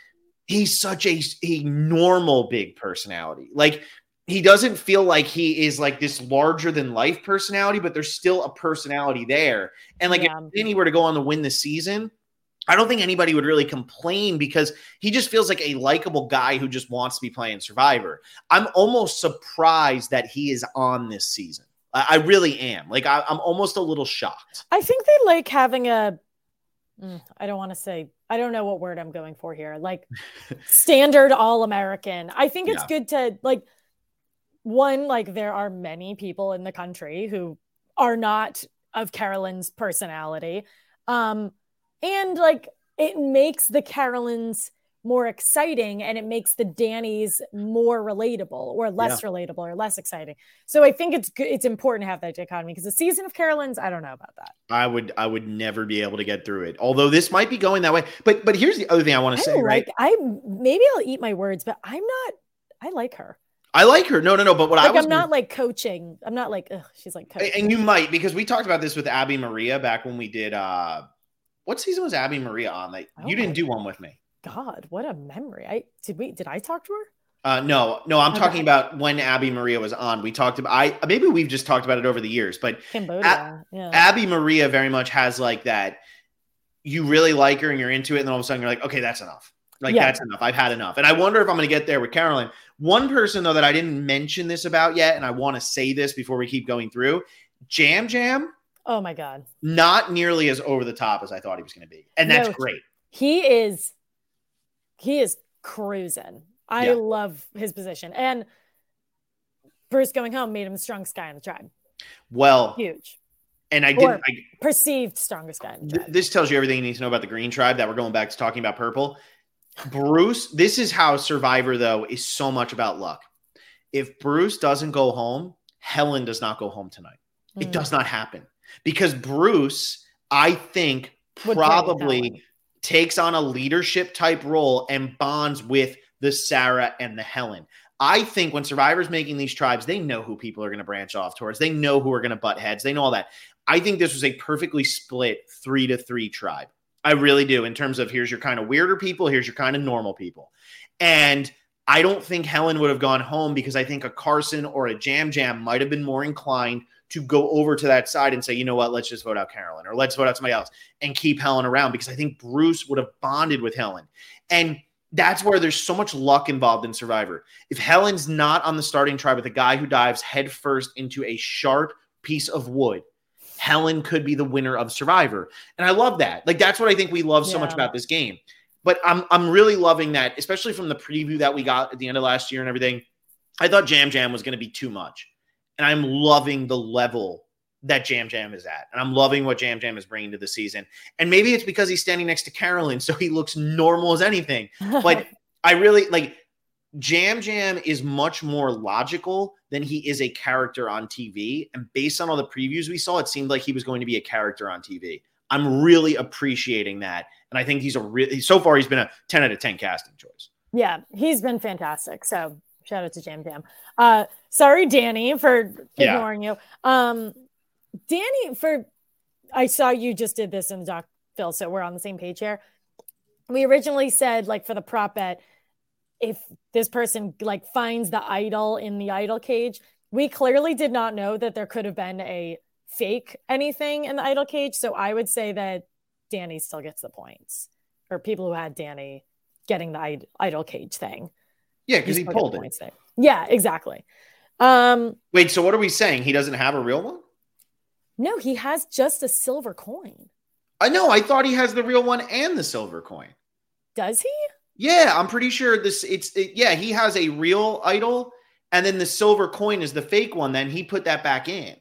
[SPEAKER 1] he's such a, a normal big personality. Like, he doesn't feel like he is like this larger than life personality, but there's still a personality there. And like, yeah. if Danny were to go on to win the season, I don't think anybody would really complain because he just feels like a likable guy who just wants to be playing Survivor. I'm almost surprised that he is on this season. I, I really am. Like, I, I'm almost a little shocked.
[SPEAKER 2] I think they like having a, mm, I don't want to say, I don't know what word I'm going for here. Like standard All-American. I think it's yeah. good to like, one, like there are many people in the country who are not of Carolyn's personality. Um, And like it makes the Carolyns more exciting and it makes the Dannys more relatable or less yeah. relatable or less exciting. So I think it's good. It's important to have that dichotomy because the season of Carolyns, I don't know about that.
[SPEAKER 1] I would, I would never be able to get through it. Although this might be going that way. But, but here's the other thing I want to say,
[SPEAKER 2] like,
[SPEAKER 1] right?
[SPEAKER 2] I maybe I'll eat my words, but I'm not, I like her.
[SPEAKER 1] I like her. No, no, no. But what
[SPEAKER 2] like,
[SPEAKER 1] I was
[SPEAKER 2] I'm not like coaching. I'm not like, ugh, she's like coaching.
[SPEAKER 1] And you might, because we talked about this with Abby Maria back when we did, uh, what season was Abby Maria on? Like, oh you didn't do one with me.
[SPEAKER 2] God, what a memory. I did we did I talk to her?
[SPEAKER 1] Uh, no, no, I'm okay. talking about when Abby Maria was on. We talked about I maybe we've just talked about it over the years, but
[SPEAKER 2] Cambodia. A- yeah.
[SPEAKER 1] Abby Maria very much has like that. You really like her and you're into it, and then all of a sudden you're like, okay, that's enough. Like yeah. that's enough. I've had enough. And I wonder if I'm going to get there with Carolyn. One person though that I didn't mention this about yet, and I want to say this before we keep going through, Jam Jam.
[SPEAKER 2] Oh my God.
[SPEAKER 1] Not nearly as over the top as I thought he was going to be. And that's
[SPEAKER 2] no,
[SPEAKER 1] great.
[SPEAKER 2] He is, he is cruising. I yeah. love his position. And Bruce going home made him the strongest guy in the tribe.
[SPEAKER 1] Well,
[SPEAKER 2] huge.
[SPEAKER 1] And I
[SPEAKER 2] or
[SPEAKER 1] didn't I,
[SPEAKER 2] perceived strongest guy in the tribe.
[SPEAKER 1] Th- this tells you everything you need to know about the Green Tribe that we're going back to talking about purple. Bruce, this is how Survivor though is so much about luck. If Bruce doesn't go home, Helen does not go home tonight. Mm. It does not happen. Because Bruce, I think, Would probably takes on a leadership type role and bonds with the Sarah and the Helen. I think when Survivor's making these tribes, they know who people are going to branch off towards. They know who are going to butt heads. They know all that. I think this was a perfectly split three to three tribe. I really do, in terms of here's your kind of weirder people, here's your kind of normal people. And I don't think Helen would have gone home because I think a Carson or a Jam Jam might have been more inclined to go over to that side and say, you know what, let's just vote out Carolyn or let's vote out somebody else and keep Helen around, because I think Bruce would have bonded with Helen. And that's where there's so much luck involved in Survivor. If Helen's not on the starting tribe with a guy who dives headfirst into a sharp piece of wood, Helen could be the winner of Survivor. And I love that. Like, that's what I think we love so yeah. much about this game. But I'm I'm really loving that, especially from the preview that we got at the end of last year and everything. I thought Jam Jam was going to be too much. And I'm loving the level that Jam Jam is at. And I'm loving what Jam Jam is bringing to the season. And maybe it's because he's standing next to Carolyn, so he looks normal as anything. But I really, like, Jam Jam is much more logical than he is a character on T V. And based on all the previews we saw, it seemed like he was going to be a character on T V. I'm really appreciating that. And I think he's a really, so far, he's been a ten out of ten casting choice.
[SPEAKER 2] Yeah, he's been fantastic. So shout out to Jam Jam. Uh, sorry, Danny, for ignoring yeah. you. Um, Danny, for I saw you just did this in the doc, Phil, so we're on the same page here. We originally said, like, for the prop bet, if this person like finds the idol in the idol cage, we clearly did not know that there could have been a fake anything in the idol cage. So I would say that Danny still gets the points, or people who had Danny getting the idol cage thing.
[SPEAKER 1] Yeah, because he pulled it.
[SPEAKER 2] There. Yeah, exactly. Um,
[SPEAKER 1] Wait, so what are we saying? He doesn't have a real one?
[SPEAKER 2] No, he has just a silver coin.
[SPEAKER 1] I know. I thought he has the real one and the silver coin.
[SPEAKER 2] Does he?
[SPEAKER 1] Yeah, I'm pretty sure this. It's it, yeah. He has a real idol, and then the silver coin is the fake one. Then he put that back in.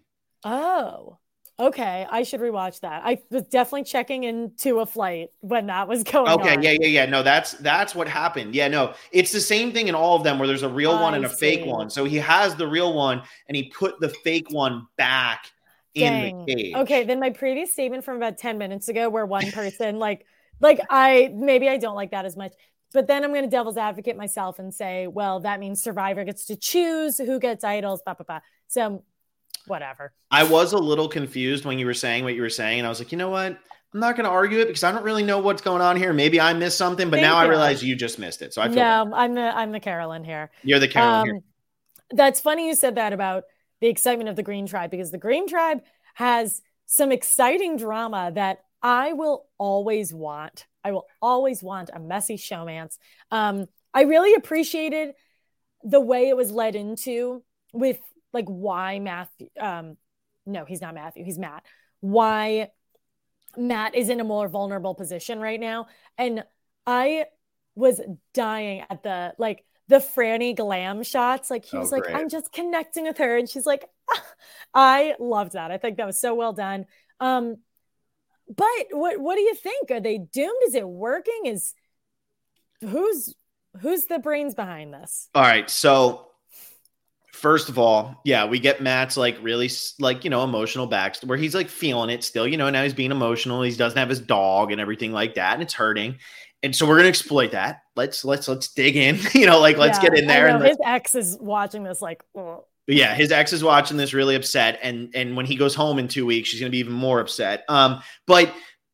[SPEAKER 2] Oh, okay. I should rewatch that. I was definitely checking into a flight when that was going
[SPEAKER 1] okay, on.
[SPEAKER 2] Okay,
[SPEAKER 1] yeah, yeah, yeah. No, that's that's what happened. Yeah, no, it's the same thing in all of them where there's a real I one and a see. fake one. So he has the real one, and he put the fake one back
[SPEAKER 2] Dang.
[SPEAKER 1] in the cage.
[SPEAKER 2] Okay, then my previous statement from about ten minutes ago, where one person like, like I maybe I don't like that as much. But then I'm going to devil's advocate myself and say, well, that means Survivor gets to choose who gets idols, blah, blah, blah. So whatever.
[SPEAKER 1] I was a little confused when you were saying what you were saying. And I was like, you know what? I'm not going to argue it because I don't really know what's going on here. Maybe I missed something, but Thank now you. I realize you just missed it. So I feel
[SPEAKER 2] no, bad. I'm the I'm the Carolyn here.
[SPEAKER 1] You're the Carolyn um, here.
[SPEAKER 2] That's funny you said that about the excitement of the Green Tribe, because the Green Tribe has some exciting drama that I will always want. I will always want a messy showmance. Um, I really appreciated the way it was led into with like why Matthew, um, no, he's not Matthew, he's Matt. Why Matt is in a more vulnerable position right now. And I was dying at the, like the Franny glam shots. Like he was oh, like, I'm just connecting with her. And she's like, ah. I loved that. I think that was so well done. Um, but what, what do you think? Are they doomed? Is it working? Is who's, who's the brains behind this?
[SPEAKER 1] All right. So first of all, yeah, we get Matt's like really like, you know, emotional backstory where he's like feeling it still, you know, now he's being emotional. He doesn't have his dog and everything like that. And it's hurting. And so we're going to exploit that. Let's, let's, let's dig in, you know, like, let's yeah, get in there.
[SPEAKER 2] And his ex is watching this like, oh.
[SPEAKER 1] Yeah, his ex is watching this really upset. And, and when he goes home in two weeks, she's going to be even more upset. Um, but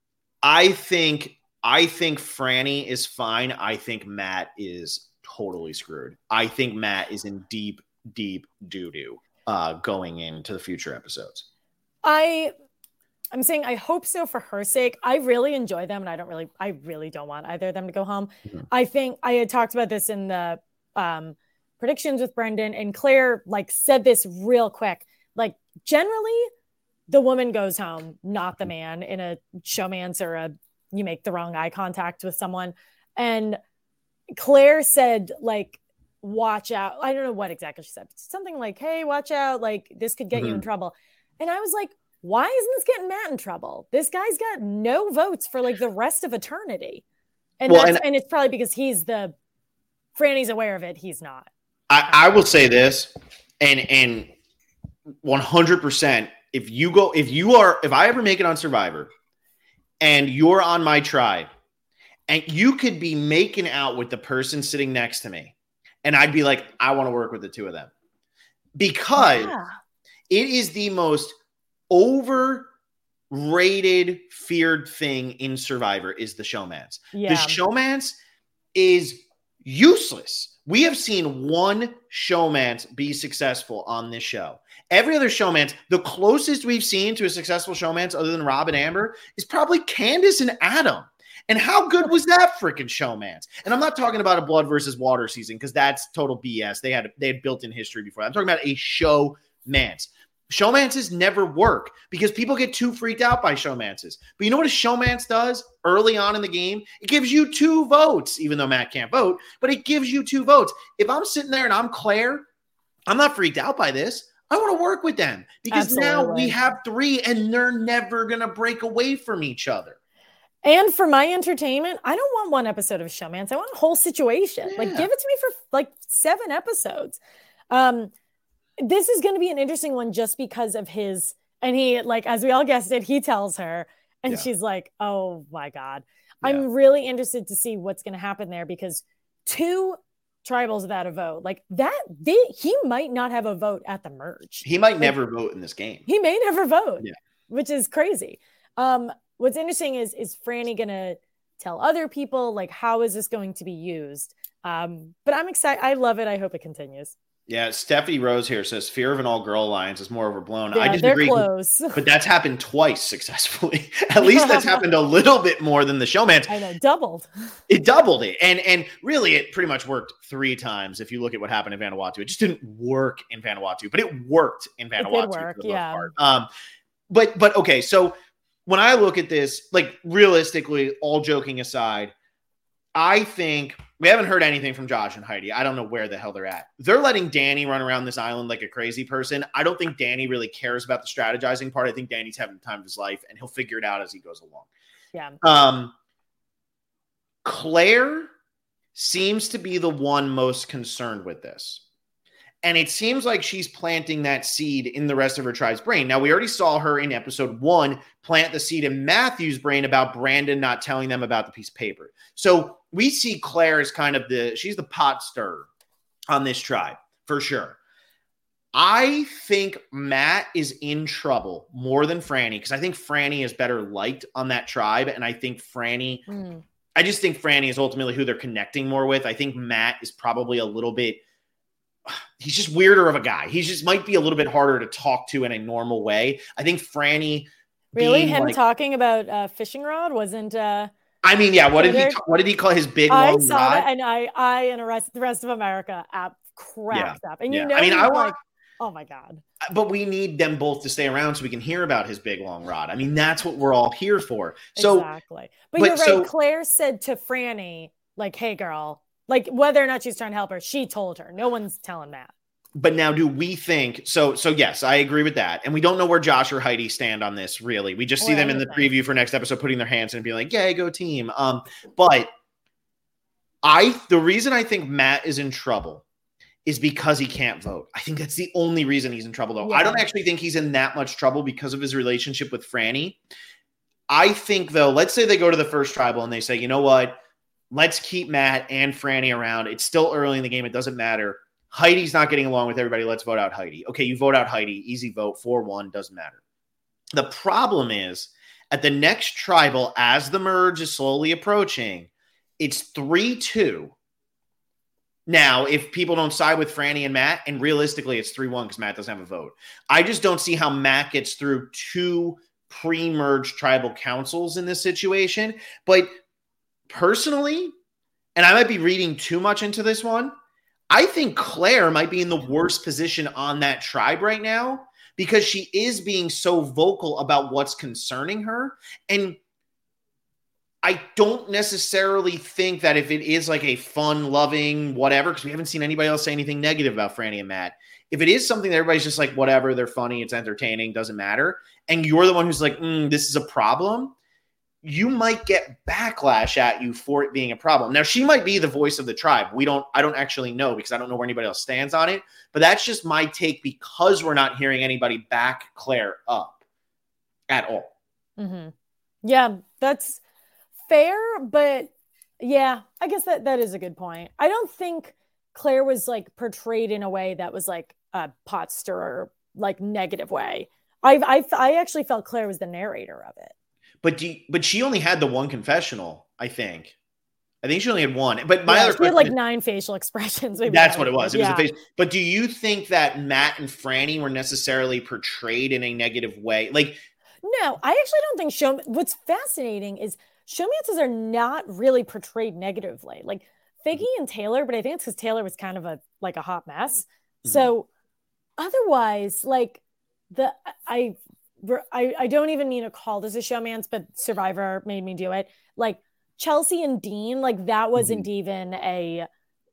[SPEAKER 1] I think, I think Franny is fine. I think Matt is totally screwed. I think Matt is in deep, deep doo-doo uh, going into the future episodes.
[SPEAKER 2] I, I'm saying I hope so for her sake. I really enjoy them, and I don't really, I really don't want either of them to go home. Mm-hmm. I think I had talked about this in the um, predictions with Brendan, and Claire like said this real quick. Like generally, the woman goes home, not the man, in a showmance or a you make the wrong eye contact with someone. And Claire said like, watch out. I don't know what exactly she said. Something like, hey, watch out. Like this could get mm-hmm. you in trouble. And I was like, why isn't this getting Matt in trouble? This guy's got no votes for like the rest of eternity. And well, that's, and, and it's probably because he's the Franny's aware of it. He's not.
[SPEAKER 1] I, I will say this and, and one hundred percent if you go, if you are, if I ever make it on Survivor and you're on my tribe and you could be making out with the person sitting next to me, and I'd be like, I want to work with the two of them because yeah. it is the most overrated, feared thing in Survivor is the showmance. Yeah. The showmance is useless. We have seen one showmance be successful on this show. Every other showmance, the closest we've seen to a successful showmance other than Rob and Amber is probably Candace and Adam. And how good was that freaking showmance? And I'm not talking about a blood versus water season because that's total B S. They had they had built-in history before. I'm talking about a showmance. Showmances never work because people get too freaked out by showmances. But you know what a showmance does early on in the game? It gives you two votes, even though Matt can't vote, but it gives you two votes. If I'm sitting there and I'm Claire, I'm not freaked out by this. I want to work with them because Absolutely. Now we have three and they're never going to break away from each other.
[SPEAKER 2] And for my entertainment, I don't want one episode of showmance. I want a whole situation. Yeah. Like give it to me for like seven episodes. Um, This is going to be an interesting one just because of his, and he, like, as we all guessed it, he tells her, and yeah. she's like, oh my God. Yeah. I'm really interested to see what's going to happen there because two tribals without a vote, like that, they, he might not have a vote at the merge.
[SPEAKER 1] He might
[SPEAKER 2] like,
[SPEAKER 1] never vote in this game.
[SPEAKER 2] He may never vote,
[SPEAKER 1] yeah.
[SPEAKER 2] which is crazy. Um, what's interesting is, is Franny going to tell other people, like, how is this going to be used? Um, but I'm excited. I love it. I hope it continues.
[SPEAKER 1] Yeah, Stephanie Rose here says fear of an all-girl alliance is more overblown.
[SPEAKER 2] Yeah,
[SPEAKER 1] I disagree,
[SPEAKER 2] close.
[SPEAKER 1] But that's happened twice successfully. At least that's happened a little bit more than the showmance.
[SPEAKER 2] I know, doubled.
[SPEAKER 1] It doubled it, and and really, it pretty much worked three times. If you look at what happened in Vanuatu, it just didn't work in Vanuatu, but it worked in Vanuatu.
[SPEAKER 2] It did work,
[SPEAKER 1] for the
[SPEAKER 2] yeah.
[SPEAKER 1] most part. Um, but but okay, so when I look at this, like realistically, all joking aside, I think we haven't heard anything from Josh and Heidi. I don't know where the hell they're at. They're letting Danny run around this island like a crazy person. I don't think Danny really cares about the strategizing part. I think Danny's having the time of his life, and he'll figure it out as he goes along.
[SPEAKER 2] Yeah.
[SPEAKER 1] Um, Claire seems to be the one most concerned with this. And it seems like she's planting that seed in the rest of her tribe's brain. Now, we already saw her in episode one plant the seed in Matthew's brain about Brandon not telling them about the piece of paper. So we see Claire as kind of the, she's the pot stirrer on this tribe, for sure. I think Matt is in trouble more than Frannie because I think Frannie is better liked on that tribe. And I think Frannie, mm. I just think Frannie is ultimately who they're connecting more with. I think Matt is probably a little bit, he's just weirder of a guy. He just might be a little bit harder to talk to in a normal way. I think Frannie.
[SPEAKER 2] Really? Him like, talking about uh, fishing rod wasn't. Uh,
[SPEAKER 1] I mean, yeah. What did he? What did he call his big
[SPEAKER 2] I
[SPEAKER 1] long
[SPEAKER 2] saw
[SPEAKER 1] rod?
[SPEAKER 2] That, and I, I, and the rest, the rest of America, app cracked
[SPEAKER 1] yeah.
[SPEAKER 2] up. And
[SPEAKER 1] yeah.
[SPEAKER 2] you know,
[SPEAKER 1] I mean, I want.
[SPEAKER 2] Like, oh my God.
[SPEAKER 1] But we need them both to stay around so we can hear about his big long rod. I mean, that's what we're all here for. So
[SPEAKER 2] exactly. But,
[SPEAKER 1] but
[SPEAKER 2] you're right.
[SPEAKER 1] So,
[SPEAKER 2] Claire said to Frannie, like, hey, girl, like whether or not she's trying to help her, she told her. No one's telling Matt.
[SPEAKER 1] But now do we think so? So yes, I agree with that. And we don't know where Josh or Heidi stand on this, really. We just see or them anything. in the preview for next episode putting their hands in and being like, yeah, go team. Um, but I the reason I think Matt is in trouble is because he can't vote. I think that's the only reason he's in trouble, though. Yeah. I don't actually think he's in that much trouble because of his relationship with Frannie. I think, though, let's say they go to the first tribal and they say, you know what? Let's keep Matt and Frannie around. It's still early in the game. It doesn't matter. Heidi's not getting along with everybody. Let's vote out Heidi. Okay, you vote out Heidi. Easy vote. four one. Doesn't matter. The problem is, at the next tribal, as the merge is slowly approaching, it's three two. Now, if people don't side with Frannie and Matt, and realistically it's three one because Matt doesn't have a vote, I just don't see how Matt gets through two pre-merge tribal councils in this situation. But personally, and I might be reading too much into this one, I think Claire might be in the worst position on that tribe right now because she is being so vocal about what's concerning her. And I don't necessarily think that if it is like a fun, loving, whatever, because we haven't seen anybody else say anything negative about Frannie and Matt. If it is something that everybody's just like, whatever, they're funny, it's entertaining, doesn't matter, and you're the one who's like, mm, this is a problem, you might get backlash at you for it being a problem. Now, she might be the voice of the tribe. We don't, I don't actually know because I don't know where anybody else stands on it, but that's just my take because we're not hearing anybody back Claire up at all.
[SPEAKER 2] Mm-hmm. Yeah, that's fair, but yeah, I guess that, that is a good point. I don't think Claire was like portrayed in a way that was like a pot stirrer, like negative way. I I I actually felt Claire was the narrator of it.
[SPEAKER 1] But do you, but she only had the one confessional, I think. I think she only had one. But my
[SPEAKER 2] yeah,
[SPEAKER 1] other
[SPEAKER 2] she had like is, nine facial expressions.
[SPEAKER 1] That's what it was. It yeah. was a face. But do you think that Matt and Frannie were necessarily portrayed in a negative way? Like,
[SPEAKER 2] no, I actually don't think show. What's fascinating is showmances are not really portrayed negatively. Like Figgy and Taylor, but I think it's because Taylor was kind of a like a hot mess. Mm-hmm. So otherwise, like the I, I I don't even mean to call this a showmance, but Survivor made me do it. Like Chelsea and Dean, like that wasn't mm-hmm. even a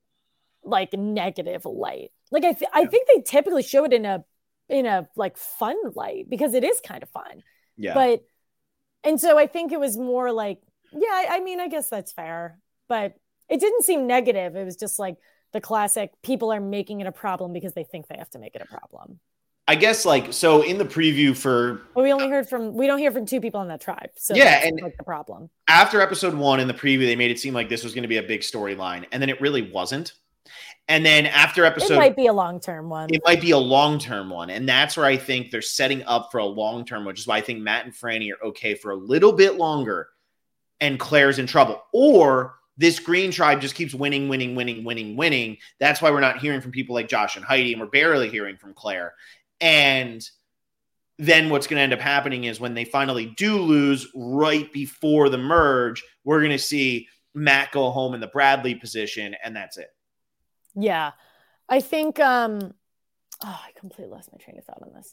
[SPEAKER 2] like negative light. Like I th- I think they typically show it in a in a like fun light because it is kind of fun.
[SPEAKER 1] Yeah.
[SPEAKER 2] But and so I think it was more like, yeah, I, I mean, I guess that's fair, but it didn't seem negative. It was just like the classic people are making it a problem because they think they have to make it a problem.
[SPEAKER 1] I guess like, so in the preview for,
[SPEAKER 2] but we only heard from, we don't hear from two people on that tribe. So
[SPEAKER 1] yeah. And
[SPEAKER 2] like the problem
[SPEAKER 1] after episode one in the preview, they made it seem like this was going to be a big storyline and then it really wasn't. And then after episode,
[SPEAKER 2] it might be a long-term one.
[SPEAKER 1] It might be a long-term one. And that's where I think they're setting up for a long-term, which is why I think Matt and Frannie are okay for a little bit longer and Claire's in trouble. Or this green tribe just keeps winning, winning, winning, winning, winning. That's why we're not hearing from people like Josh and Heidi, and we're barely hearing from Claire. And then what's going to end up happening is when they finally do lose right before the merge, we're going to see Matt go home in the Bradley position, and that's it.
[SPEAKER 2] Yeah. I think, um, oh, I completely lost my train of thought on this.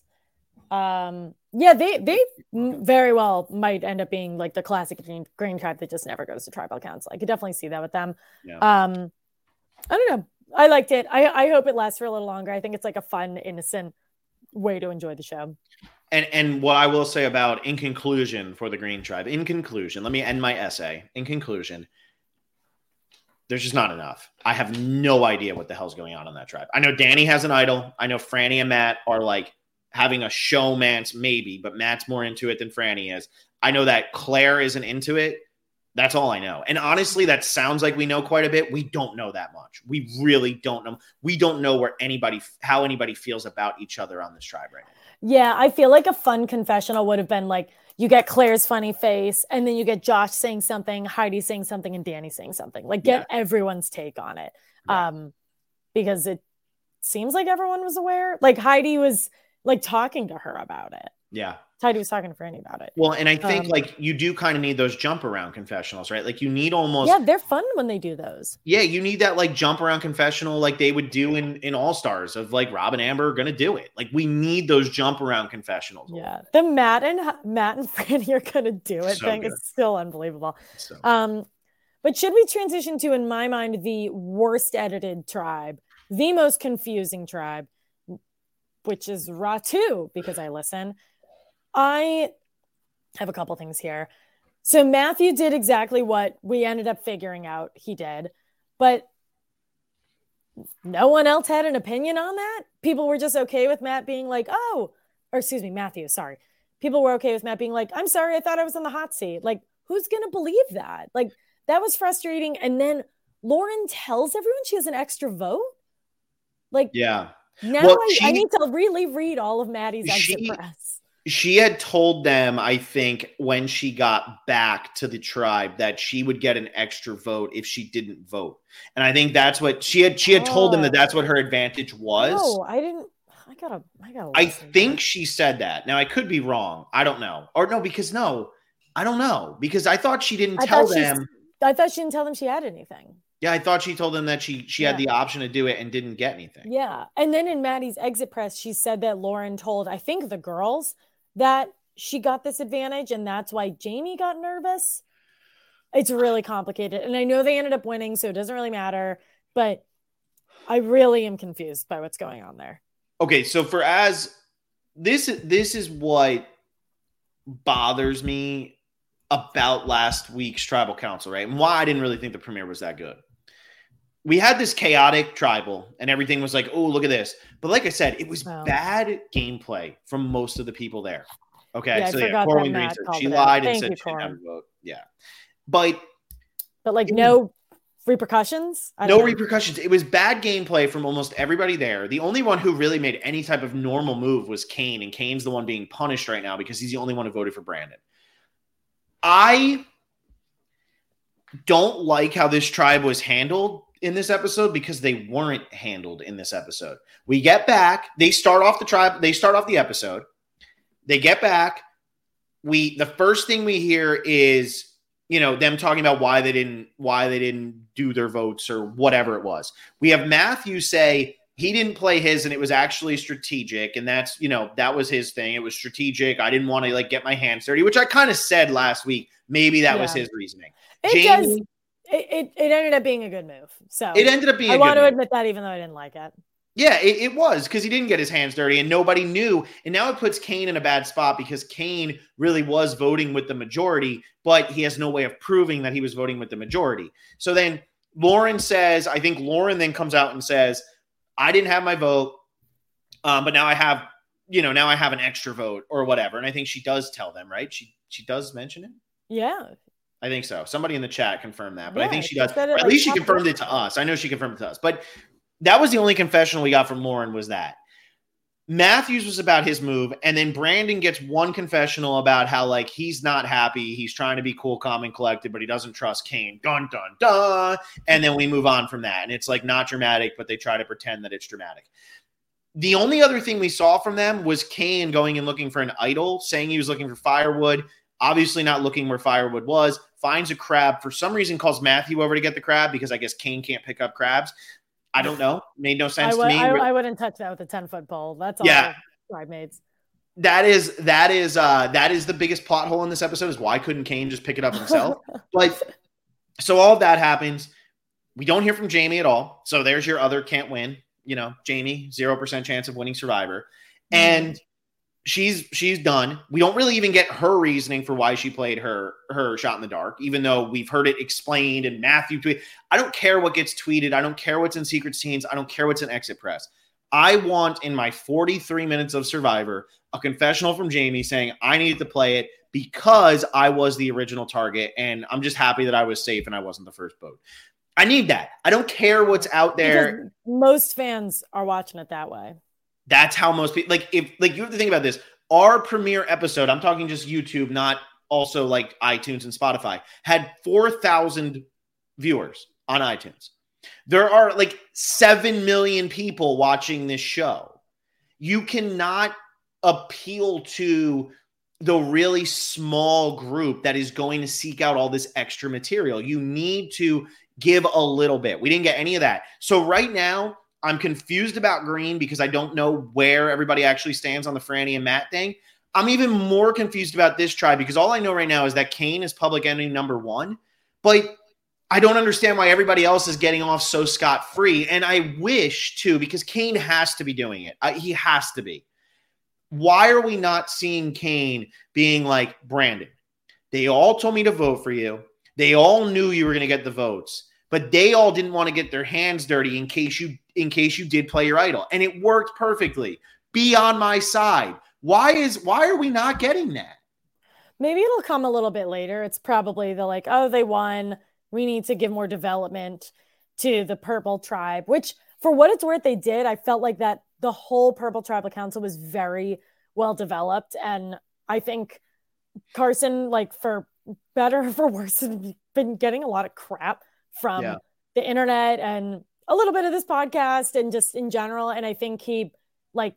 [SPEAKER 2] Um, yeah, they, they very well might end up being like the classic green, green tribe that just never goes to tribal council. I could definitely see that with them.
[SPEAKER 1] Yeah.
[SPEAKER 2] Um, I don't know. I liked it. I, I hope it lasts for a little longer. I think it's like a fun, innocent way to enjoy the show.
[SPEAKER 1] And and what I will say about, in conclusion, for the green tribe, in conclusion, let me end my essay. In conclusion, there's just not enough. I have no idea what the hell's going on in that tribe. I know Danny has an idol. I know Frannie and Matt are like having a showmance maybe, but Matt's more into it than Frannie is. I know that Claire isn't into it. That's all I know. And honestly, that sounds like we know quite a bit. We don't know that much. We really don't know. We don't know where anybody, how anybody feels about each other on this tribe right now.
[SPEAKER 2] Yeah, I feel like a fun confessional would have been like, you get Claire's funny face, and then you get Josh saying something, Heidi saying something, and Danny saying something. Like, get yeah. everyone's take on it. Yeah. Um, because it seems like everyone was aware. Like, Heidi was, like, talking to her about it.
[SPEAKER 1] Yeah.
[SPEAKER 2] Heidi was talking to Franny about it.
[SPEAKER 1] Well, and I think,
[SPEAKER 2] um,
[SPEAKER 1] like, you do kind of need those jump around confessionals, right? Like, you need almost...
[SPEAKER 2] Yeah, they're fun when they do those.
[SPEAKER 1] Yeah, you need that, like, jump around confessional like they would do in, in All-Stars of, like, Rob and Amber are going to do it. Like, we need those jump around confessionals.
[SPEAKER 2] Yeah, the Matt and Matt and Franny are going to do it
[SPEAKER 1] So
[SPEAKER 2] thing
[SPEAKER 1] good.
[SPEAKER 2] is still unbelievable.
[SPEAKER 1] So.
[SPEAKER 2] Um, but should we transition to, in my mind, the worst edited tribe, the most confusing tribe, which is Ratu, because I listen. I have a couple things here. So Matthew did exactly what we ended up figuring out he did, but no one else had an opinion on that. People were just okay with Matt being like, oh, or excuse me, Matthew, sorry. People were okay with Matt being like, I'm sorry, I thought I was on the hot seat. Like, who's going to believe that? Like, that was frustrating. And then Lauren tells everyone she has an extra vote. Like,
[SPEAKER 1] yeah.
[SPEAKER 2] Now
[SPEAKER 1] well,
[SPEAKER 2] I,
[SPEAKER 1] she,
[SPEAKER 2] I need to really read all of Maddie's exit
[SPEAKER 1] she,
[SPEAKER 2] press.
[SPEAKER 1] She had told them, I think, when she got back to the tribe that she would get an extra vote if she didn't vote. And I think that's what she had. She had oh. told them that that's what her advantage was.
[SPEAKER 2] No, I didn't. I gotta, I gotta.
[SPEAKER 1] I think she said that. Now I could be wrong. I don't know. Or no, because no, I don't know. Because I thought she didn't
[SPEAKER 2] I
[SPEAKER 1] tell them.
[SPEAKER 2] I thought she didn't tell them she had anything.
[SPEAKER 1] Yeah, I thought she told them that she she yeah. had the option to do it and didn't get anything.
[SPEAKER 2] Yeah. And then in Maddie's exit press, she said that Lauren told, I think, the girls that she got this advantage, and that's why Jamie got nervous. It's really complicated. And I know they ended up winning, so it doesn't really matter. But I really am confused by what's going on there.
[SPEAKER 1] Okay, so for as this this is what bothers me about last week's tribal council, right? And why I didn't really think the premiere was that good. We had this chaotic tribal and everything was like, oh, look at this. But like I said, it was wow. bad gameplay from most of the people there. Okay.
[SPEAKER 2] Yeah,
[SPEAKER 1] so
[SPEAKER 2] I
[SPEAKER 1] yeah, Corwin Green said she lied and said
[SPEAKER 2] you,
[SPEAKER 1] she didn't have a vote. Yeah. But
[SPEAKER 2] but like no repercussions?
[SPEAKER 1] No know. repercussions. It was bad gameplay from almost everybody there. The only one who really made any type of normal move was Kane, and Kane's the one being punished right now because he's the only one who voted for Brandon. I don't like how this tribe was handled in this episode because they weren't handled in this episode. We get back, they start off the tribe, they start off the episode. They get back. We the first thing we hear is, you know, them talking about why they didn't why they didn't do their votes or whatever it was. We have Matthew say he didn't play his and it was actually strategic, and that's, you know, that was his thing. It was strategic. I didn't want to like get my hands dirty, which I kind of said last week. Maybe that yeah. was his reasoning.
[SPEAKER 2] It Jamie, does. It, it it ended up being a good move. So
[SPEAKER 1] it ended up being.
[SPEAKER 2] I
[SPEAKER 1] a
[SPEAKER 2] want
[SPEAKER 1] good
[SPEAKER 2] to
[SPEAKER 1] move.
[SPEAKER 2] admit that, even though I didn't like it.
[SPEAKER 1] Yeah, it, it was because he didn't get his hands dirty and nobody knew. And now it puts Kane in a bad spot because Kane really was voting with the majority, but he has no way of proving that he was voting with the majority. So then Lauren says, I think Lauren then comes out and says, I didn't have my vote, um, but now I have, you know, now I have an extra vote or whatever. And I think she does tell them, right? She she does mention it.
[SPEAKER 2] Yeah.
[SPEAKER 1] I think so. Somebody in the chat confirmed that, but
[SPEAKER 2] yeah,
[SPEAKER 1] I think she does. At
[SPEAKER 2] like
[SPEAKER 1] least she confirmed it to us. I know she confirmed it to us, but that was the only confessional we got from Lauren was that. Matthews was about his move, and then Brandon gets one confessional about how, like, he's not happy. He's trying to be cool, calm, and collected, but he doesn't trust Kane. Dun, dun, dun. And then we move on from that, and it's, like, not dramatic, but they try to pretend that it's dramatic. The only other thing we saw from them was Kane going and looking for an idol, saying he was looking for firewood, obviously not looking where firewood was, finds a crab, for some reason calls Matthew over to get the crab because I guess Kane can't pick up crabs. I don't know. Made no sense
[SPEAKER 2] I would,
[SPEAKER 1] to me.
[SPEAKER 2] I, I wouldn't touch that with a ten-foot pole. That's all
[SPEAKER 1] yeah.
[SPEAKER 2] tribe mates.
[SPEAKER 1] That is that is uh, that is the biggest plot hole in this episode is why couldn't Kane just pick it up himself? But so all of that happens. We don't hear from Jamie at all. So there's your other can't win. You know, Jamie, zero percent chance of winning Survivor. And mm. she's she's done. We don't really even get her reasoning for why she played her her shot in the dark, even though we've heard it explained and Matthew tweeted. I don't care what gets tweeted. I don't care what's in secret scenes. I don't care what's in exit press. I want in my forty-three minutes of Survivor a confessional from Jamie saying I needed to play it because I was the original target, and I'm just happy that I was safe and I wasn't the first boat. I need that. I don't care what's out there.
[SPEAKER 2] Because most fans are watching it that way.
[SPEAKER 1] That's how most people, like, if, like, you have to think about this. Our premiere episode, I'm talking just YouTube, not also like iTunes and Spotify, had four thousand viewers on iTunes. There are like seven million people watching this show. You cannot appeal to the really small group that is going to seek out all this extra material. You need to give a little bit. We didn't get any of that. So right now, I'm confused about Green because I don't know where everybody actually stands on the Franny and Matt thing. I'm even more confused about this tribe because all I know right now is that Kane is public enemy number one, but I don't understand why everybody else is getting off so scot-free. And I wish too, because Kane has to be doing it. Uh, he has to be. Why are we not seeing Kane being like, Brandon, they all told me to vote for you. They all knew you were going to get the votes, but they all didn't want to get their hands dirty in case you in case you did play your idol. And it worked perfectly. Be on my side. Why is why are we not getting that?
[SPEAKER 2] Maybe it'll come a little bit later. It's probably the like, oh, they won. We need to give more development to the Purple Tribe, which for what it's worth, they did. I felt like that the whole Purple Tribal Council was very well developed. And I think Carson, like for better or for worse, has been getting a lot of crap from yeah. the internet and a little bit of this podcast and just in general. And I think he like,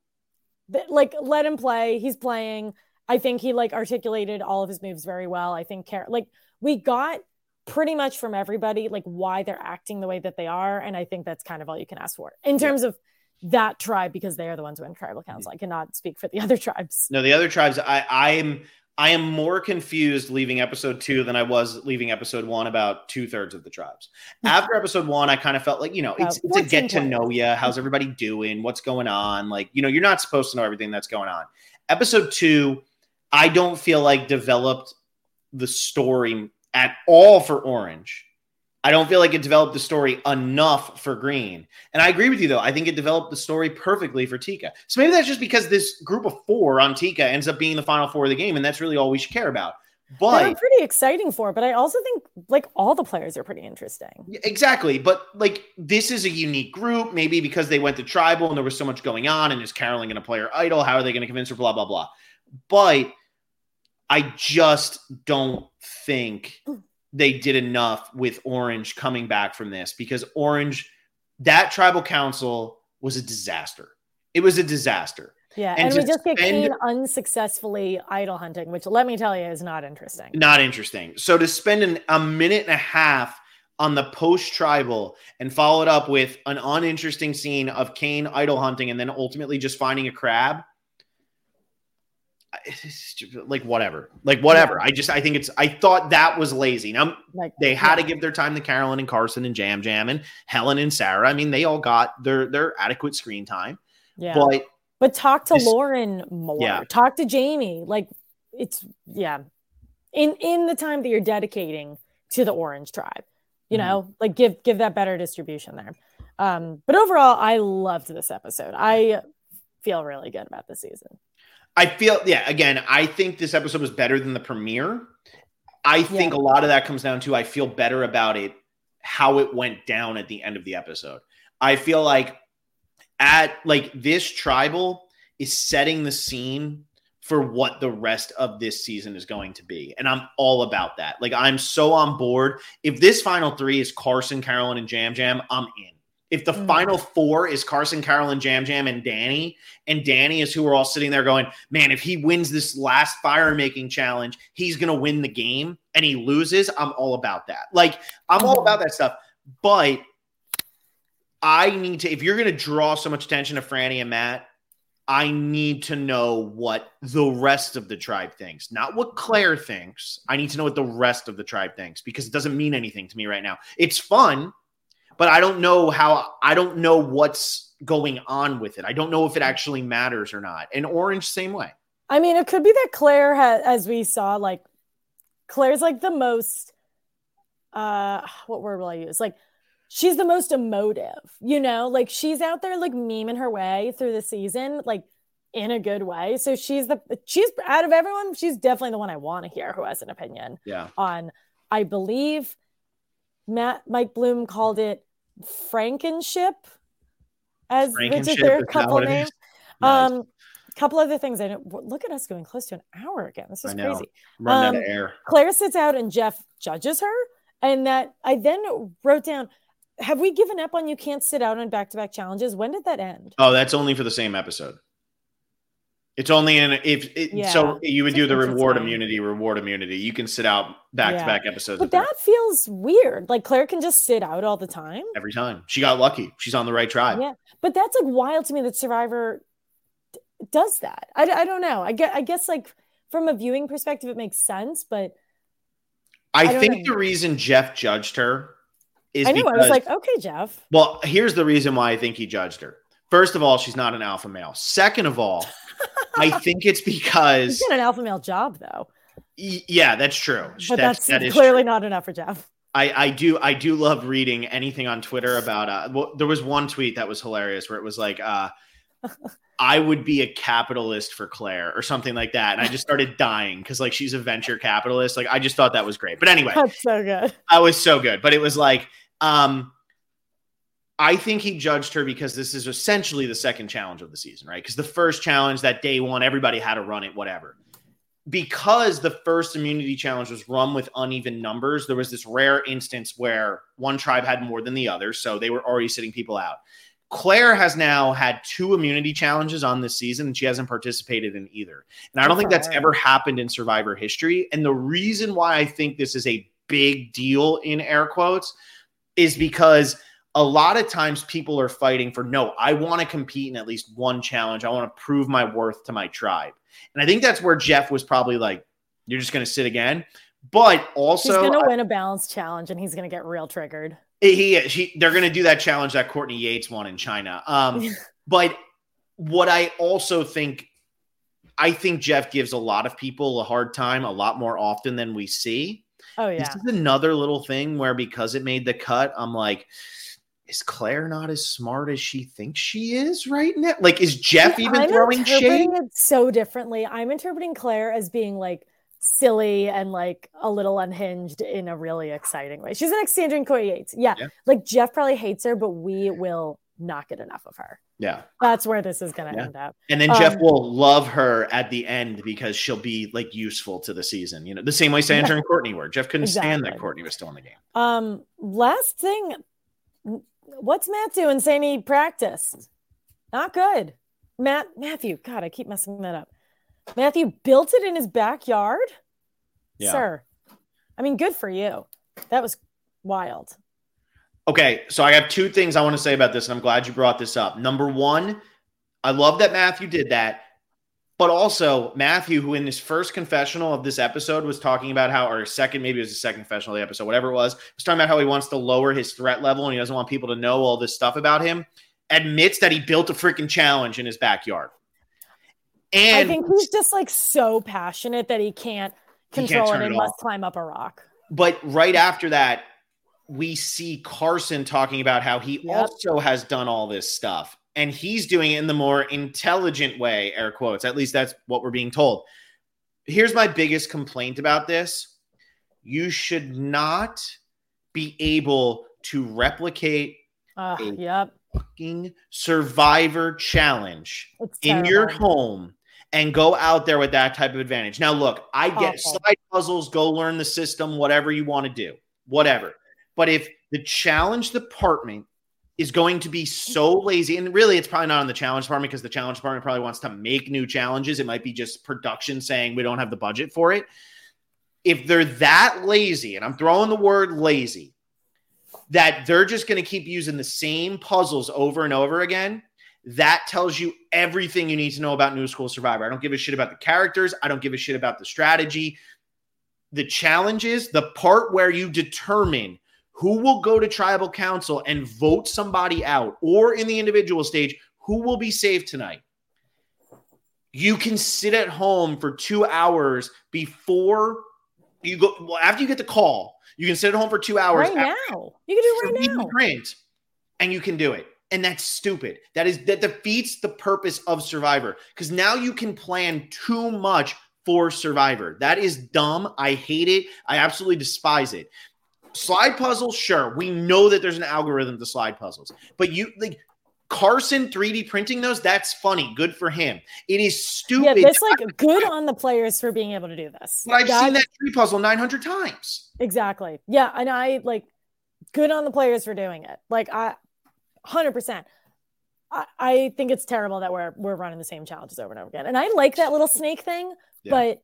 [SPEAKER 2] like let him play. He's playing. I think he like articulated all of his moves very well. I think like we got pretty much from everybody, like why they're acting the way that they are. And I think that's kind of all you can ask for in terms yeah. of that tribe, because they are the ones who are in tribal council. I cannot speak for the other tribes.
[SPEAKER 1] No, the other tribes, I, I'm, I am more confused leaving episode two than I was leaving episode one about two thirds of the tribes. After episode one, I kind of felt like, you know, it's, uh, it's a get to know you. How's everybody doing? What's going on? Like, you know, you're not supposed to know everything that's going on. Episode two, I don't feel like developed the story at all for Orange. I don't feel like it developed the story enough for Green. And I agree with you, though. I think it developed the story perfectly for Tika. So maybe that's just because this group of four on Tika ends up being the final four of the game, and that's really all we should care about. But
[SPEAKER 2] they're pretty exciting for, but I also think like all the players are pretty interesting.
[SPEAKER 1] Exactly. But like this is a unique group, maybe because they went to tribal and there was so much going on. And is Carolyn going to play her idol? How are they going to convince her? Blah, blah, blah. But I just don't think they did enough with Orange coming back from this, because Orange, that tribal council was a disaster. It was a disaster.
[SPEAKER 2] Yeah, and, and we just get Kane unsuccessfully idol hunting, which let me tell you is not interesting.
[SPEAKER 1] Not interesting. So to spend an, a minute and a half on the post-tribal and follow it up with an uninteresting scene of Kane idol hunting and then ultimately just finding a crab, like whatever, like whatever. I just, I think it's, I thought that was lazy. Now like, they had yeah. to give their time to Carolyn and Carson and Jam Jam and Helen and Sarah. I mean, they all got their, their adequate screen time.
[SPEAKER 2] Yeah.
[SPEAKER 1] But,
[SPEAKER 2] but talk to this, Lauren more,
[SPEAKER 1] yeah.
[SPEAKER 2] talk to Jamie. Like it's, yeah. In, in the time that you're dedicating to the Orange tribe, you mm-hmm. know, like give, give that better distribution there. Um, but overall, I loved this episode. I feel really good about this season.
[SPEAKER 1] I feel, yeah, again, I think this episode was better than the premiere. I think yeah. a lot of that comes down to I feel better about it, how it went down at the end of the episode. I feel like at like this tribal is setting the scene for what the rest of this season is going to be. And I'm all about that. Like I'm so on board. If this final three is Carson, Carolyn, and Jam Jam, I'm in. If the mm. final four is Carson, Carolyn, Jam Jam, and Danny, and Danny is who we're all sitting there going, man, if he wins this last fire-making challenge, he's going to win the game, and he loses, I'm all about that. Like, I'm all about that stuff. But I need to, if you're going to draw so much attention to Franny and Matt, I need to know what the rest of the tribe thinks. Not what Claire thinks. I need to know what the rest of the tribe thinks, because it doesn't mean anything to me right now. It's fun, but I don't know how, I don't know what's going on with it. I don't know if it actually matters or not. And Orange, same way.
[SPEAKER 2] I mean, it could be that Claire has, as we saw, like Claire's like the most, uh, what word will I use? Like she's the most emotive, you know, like she's out there like memeing her way through the season. Like in a good way. So she's the she's out of everyone, she's definitely the one I want to hear who has an opinion
[SPEAKER 1] yeah.
[SPEAKER 2] on. I believe Matt Mike Bloom called it Frankenship, as which is their couple name. Nice. Um, couple other things. I don't look at us going close to an hour again. This is crazy.
[SPEAKER 1] Run um, out of air.
[SPEAKER 2] Claire sits out and Jeff judges her, and that I then wrote down. Have we given up on you can't sit out on back-to-back challenges? When did that end?
[SPEAKER 1] Oh, that's only for the same episode. It's only in if it, yeah. so you would do the reward immunity, reward immunity. You can sit out back-to-back yeah. episodes.
[SPEAKER 2] But that her. feels weird. Like Claire can just sit out all the time.
[SPEAKER 1] Every time. She got lucky. She's on the right tribe.
[SPEAKER 2] Yeah. But that's like wild to me that Survivor does that. I, I don't know. I guess, I guess like from a viewing perspective, it makes sense. But
[SPEAKER 1] I, I think know. the reason Jeff judged her is
[SPEAKER 2] I know.
[SPEAKER 1] because,
[SPEAKER 2] I was like, okay, Jeff.
[SPEAKER 1] Well, here's the reason why I think he judged her. First of all, she's not an alpha male. Second of all, I think it's because
[SPEAKER 2] he's got an alpha male job, though.
[SPEAKER 1] Y- yeah, that's true.
[SPEAKER 2] But
[SPEAKER 1] that's,
[SPEAKER 2] that's
[SPEAKER 1] that is
[SPEAKER 2] clearly
[SPEAKER 1] true.
[SPEAKER 2] not enough for Jeff.
[SPEAKER 1] I, I do I do love reading anything on Twitter about. Uh, well, there was one tweet that was hilarious where it was like, uh, "I would be a capitalist for Claire" or something like that, and I just started dying because like she's a venture capitalist. Like I just thought that was great. But anyway,
[SPEAKER 2] that's so good.
[SPEAKER 1] I was so good, but it was like. Um, I think he judged her because this is essentially the second challenge of the season, right? Because the first challenge, that day one, everybody had to run it, whatever. Because the first immunity challenge was run with uneven numbers, there was this rare instance where one tribe had more than the other, so they were already sitting people out. Claire has now had two immunity challenges on this season, and she hasn't participated in either. And I don't think that's ever happened in Survivor history. And the reason why I think this is a big deal, in air quotes, is because a lot of times people are fighting for, no, I want to compete in at least one challenge. I want to prove my worth to my tribe. And I think that's where Jeff was probably like, you're just going to sit again. But also,
[SPEAKER 2] he's going to win a balanced challenge and he's going to get real triggered.
[SPEAKER 1] He, he they're going to do that challenge that Courtney Yates won in China. Um, but what I also think, I think Jeff gives a lot of people a hard time a lot more often than we see.
[SPEAKER 2] Oh, yeah.
[SPEAKER 1] This is another little thing where because it made the cut, I'm like, is Claire not as smart as she thinks she is right now? Like, is Jeff yeah, even
[SPEAKER 2] I'm
[SPEAKER 1] throwing shade?
[SPEAKER 2] It so differently. I'm interpreting Claire as being like silly and like a little unhinged in a really exciting way. She's the next Sandrine Coy Yates. Yeah. yeah. Like Jeff probably hates her, but we will not get enough of her.
[SPEAKER 1] Yeah.
[SPEAKER 2] That's where this is going to yeah. end up.
[SPEAKER 1] And then um, Jeff will love her at the end because she'll be like useful to the season. You know, the same way Sandra yeah. and Courtney were. Jeff couldn't exactly. stand that Courtney was still in the game.
[SPEAKER 2] Um, last thing, what's Matt doing saying he practiced? Not good. Matt, Matthew, God, I keep messing that up. Matthew built it in his backyard? Yeah. Sir. I mean, good for you. That was wild.
[SPEAKER 1] Okay, so I have two things I want to say about this, and I'm glad you brought this up. Number one, I love that Matthew did that, but also Matthew, who in his first confessional of this episode was talking about how, or second, maybe it was the second confessional of the episode, whatever it was, was talking about how he wants to lower his threat level and he doesn't want people to know all this stuff about him, admits that he built a freaking challenge in his backyard. And
[SPEAKER 2] I think he's just like so passionate that he can't control he can't it and it must climb up a rock.
[SPEAKER 1] But right after that, we see Carson talking about how he yep. also has done all this stuff and he's doing it in the more intelligent way, air quotes. At least that's what we're being told. Here's my biggest complaint about this. You should not be able to replicate
[SPEAKER 2] uh,
[SPEAKER 1] a
[SPEAKER 2] yep.
[SPEAKER 1] fucking Survivor challenge in your home and go out there with that type of advantage. Now, look, I get
[SPEAKER 2] Awful.
[SPEAKER 1] side puzzles, go learn the system, whatever you want to do, whatever. But if the challenge department is going to be so lazy, and really it's probably not on the challenge department because the challenge department probably wants to make new challenges. It might be just production saying we don't have the budget for it. If they're that lazy, and I'm throwing the word lazy, that they're just going to keep using the same puzzles over and over again, that tells you everything you need to know about New School Survivor. I don't give a shit about the characters. I don't give a shit about the strategy. The challenges, the part where you determine who will go to tribal council and vote somebody out, or in the individual stage, who will be saved tonight. You can sit at home for two hours before you go. Well, after you get the call, you can sit at home for two hours.
[SPEAKER 2] Right now. You can do it right now.
[SPEAKER 1] Print, and you can do it. And that's stupid. That is that defeats the purpose of Survivor, because now you can plan too much for Survivor. That is dumb. I hate it. I absolutely despise it. Slide puzzles, sure. We know that there's an algorithm to slide puzzles, but you like Carson three D printing those. That's funny. Good for him. It is stupid.
[SPEAKER 2] Yeah, that's like good on the players for being able to do this.
[SPEAKER 1] But I've
[SPEAKER 2] that,
[SPEAKER 1] seen that tree puzzle nine hundred times.
[SPEAKER 2] Exactly. Yeah, and I like good on the players for doing it. Like I. one hundred percent. I, I think it's terrible that we're we're running the same challenges over and over again. And I like that little snake thing, yeah. but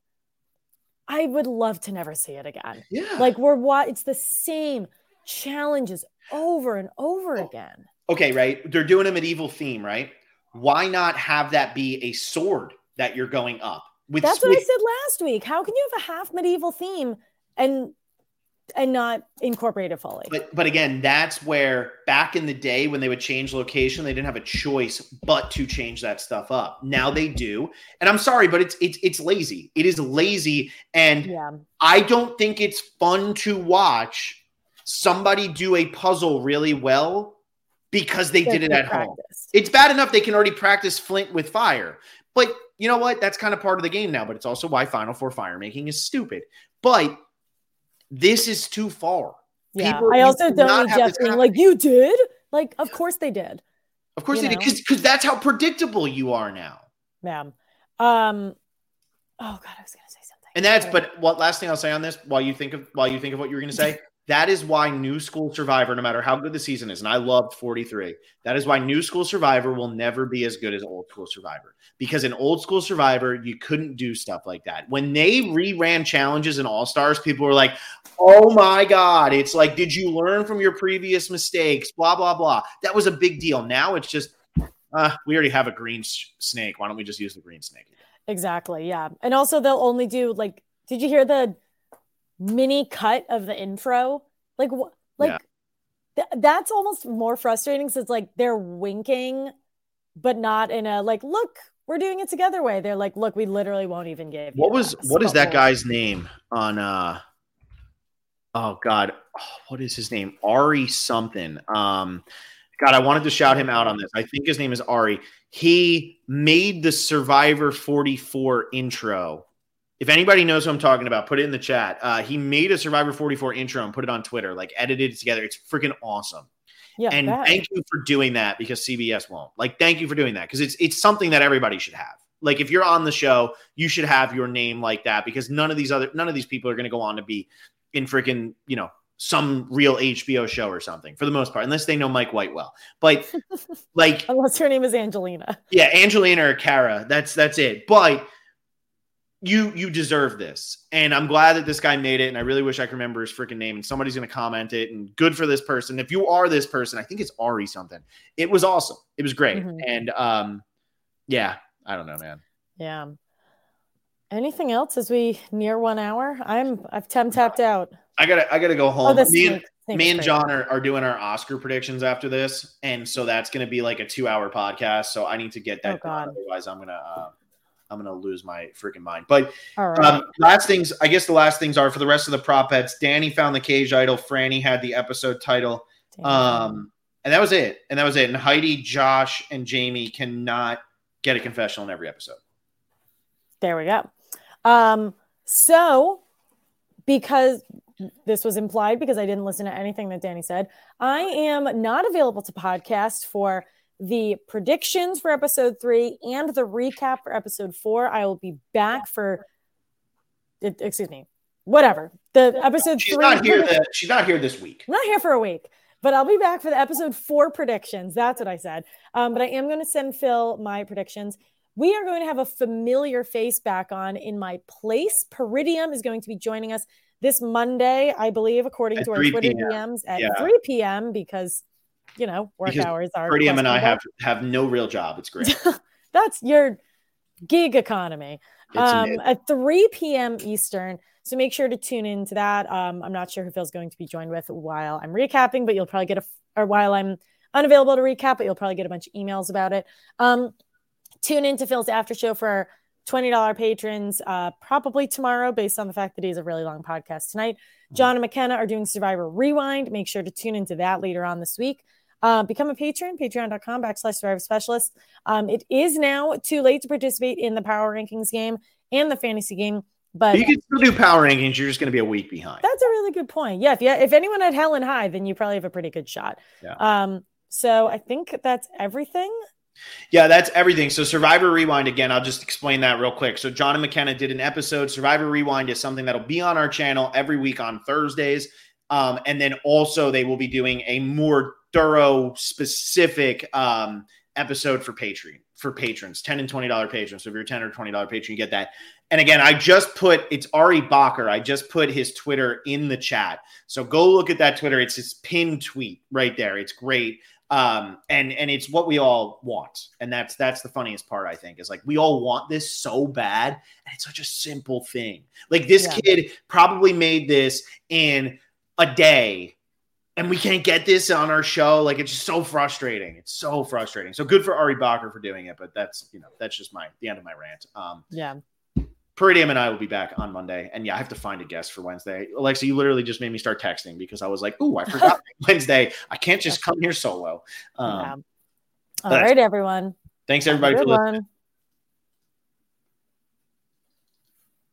[SPEAKER 2] I would love to never see it again.
[SPEAKER 1] Yeah.
[SPEAKER 2] Like we're what it's the same challenges over and over oh. again.
[SPEAKER 1] Okay, right? They're doing a medieval theme, right? Why not have that be a sword that you're going up with?
[SPEAKER 2] That's what I said last week. How can you have a half medieval theme and and not incorporate it fully?
[SPEAKER 1] But but again, that's where back in the day when they would change location, they didn't have a choice but to change that stuff up. Now they do. And I'm sorry, but it's it's it's lazy. It is lazy. And yeah. I don't think it's fun to watch somebody do a puzzle really well because they did it at practiced. home. It's bad enough they can already practice flint with fire. But you know what? That's kind of part of the game now. But it's also why Final Four fire making is stupid. But this is too far.
[SPEAKER 2] Yeah, People, I also don't need Jeff being like, you did? Like, of course they did.
[SPEAKER 1] Of course you they know? did, because that's how predictable you are now.
[SPEAKER 2] Yeah. Um, oh, God, I was going to say something.
[SPEAKER 1] And that's, but what last thing I'll say on this, while you think of, while you think of what you were going to say, that is why New School Survivor, no matter how good the season is, and I loved forty-three, that is why New School Survivor will never be as good as Old School Survivor. Because in Old School Survivor, you couldn't do stuff like that. When they reran challenges in All-Stars, people were like, oh my God, it's like, did you learn from your previous mistakes? Blah, blah, blah. That was a big deal. Now it's just, uh, we already have a green sh- snake. Why don't we just use the green snake?
[SPEAKER 2] Exactly, yeah. And also they'll only do, like, did you hear the mini cut of the intro? Like, wh- like yeah. th- that's almost more frustrating because it's like they're winking, but not in a, like, look, we're doing it together way. They're like, look, we literally won't even give you
[SPEAKER 1] What was,
[SPEAKER 2] this.
[SPEAKER 1] what is that guy's name on, uh, oh God, oh, what is his name? Ari something. Um, God, I wanted to shout him out on this. I think his name is Ari. He made the Survivor forty-four intro. If anybody knows who I'm talking about, put it in the chat. Uh, he made a Survivor forty-four intro and put it on Twitter, like edited it together. It's freaking awesome. Yeah, and that. Thank you for doing that because C B S won't. Like, thank you for doing that because it's it's something that everybody should have. Like, if you're on the show, you should have your name like that because none of these other none of these people are going to go on to be in freaking, you know, some real H B O show or something for the most part, unless they know Mike White well. But like,
[SPEAKER 2] unless her name is Angelina.
[SPEAKER 1] Yeah, Angelina or Kara. That's that's it. But you you deserve this, and I'm glad that this guy made it. And I really wish I could remember his freaking name. And somebody's going to comment it. And good for this person. If you are this person, I think it's Ari something. It was awesome. It was great. Mm-hmm. And um, yeah, I don't know, man.
[SPEAKER 2] Yeah. Anything else as we near one hour? I'm I've tem tapped out.
[SPEAKER 1] I gotta I gotta go home. Oh, me and, me and John are, are doing our Oscar predictions after this, and so that's gonna be like a two hour podcast. So I need to get that
[SPEAKER 2] oh,
[SPEAKER 1] done. Otherwise, I'm gonna uh, I'm gonna lose my freaking mind. But
[SPEAKER 2] right.
[SPEAKER 1] um, last things, I guess the last things are for the rest of the prop bets. Danny found the cage idol. Franny had the episode title, Damn. um, and that was it. And that was it. And Heidi, Josh, and Jamie cannot get a confessional in every episode.
[SPEAKER 2] There we go. Um, so because this was implied because I didn't listen to anything that Danny said, I am not available to podcast for the predictions for episode three and the recap for episode four. I will be back for, excuse me, whatever. The episode
[SPEAKER 1] she's
[SPEAKER 2] three.
[SPEAKER 1] Not here the, she's not here this week.
[SPEAKER 2] I'm not here for a week, but I'll be back for the episode four predictions. That's what I said. Um, but I am going to send Phil my predictions. We are going to have a familiar face back on in my place. Peridium is going to be joining us this Monday, I believe, according at to our Twitter D Ms at yeah. three p.m. because, you know, work because hours are.
[SPEAKER 1] Peridium and I have, have no real job. It's great.
[SPEAKER 2] That's your gig economy. Um, at three p.m. Eastern. So make sure to tune into that. Um, I'm not sure who Phil's going to be joined with while I'm recapping, but you'll probably get a, or while I'm unavailable to recap, but you'll probably get a bunch of emails about it. Um, Tune into Phil's after show for our twenty dollars patrons, uh, probably tomorrow, based on the fact that he's a really long podcast tonight. John and McKenna are doing Survivor Rewind. Make sure to tune into that later on this week. Uh, become a patron, patreon.com backslash Survivor Specialist. Um, it is now too late to participate in the power rankings game and the fantasy game. But
[SPEAKER 1] you can still do power rankings. You're just going to be a week behind.
[SPEAKER 2] That's a really good point. Yeah. If, yeah, if anyone had Helen high, then you probably have a pretty good shot.
[SPEAKER 1] Yeah.
[SPEAKER 2] Um, so I think that's everything.
[SPEAKER 1] Yeah, that's everything. So Survivor Rewind, again, I'll just explain that real quick. So John and McKenna did an episode. Survivor Rewind is something that'll be on our channel every week on Thursdays. Um, and then also they will be doing a more thorough, specific um, episode for Patreon, for patrons, ten and twenty dollars patrons. So if you're a ten or twenty dollars patron, you get that. And again, I just put, it's Ari Bacher. I just put his Twitter in the chat. So go look at that Twitter. It's his pinned tweet right there. It's great. Um, and, and it's what we all want. And that's, that's the funniest part, I think, is like, we all want this so bad. And it's such a simple thing. Like this yeah. kid probably made this in a day and we can't get this on our show. Like, it's just so frustrating. It's so frustrating. So good for Ari Bacher for doing it, but that's, you know, that's just my, the end of my rant. Um,
[SPEAKER 2] yeah.
[SPEAKER 1] Peridium and I will be back on Monday. And yeah, I have to find a guest for Wednesday. Alexa, you literally just made me start texting because I was like, ooh, I forgot Wednesday. I can't just come here solo. Um,
[SPEAKER 2] yeah. All right, everyone.
[SPEAKER 1] Thanks everybody for listening. One.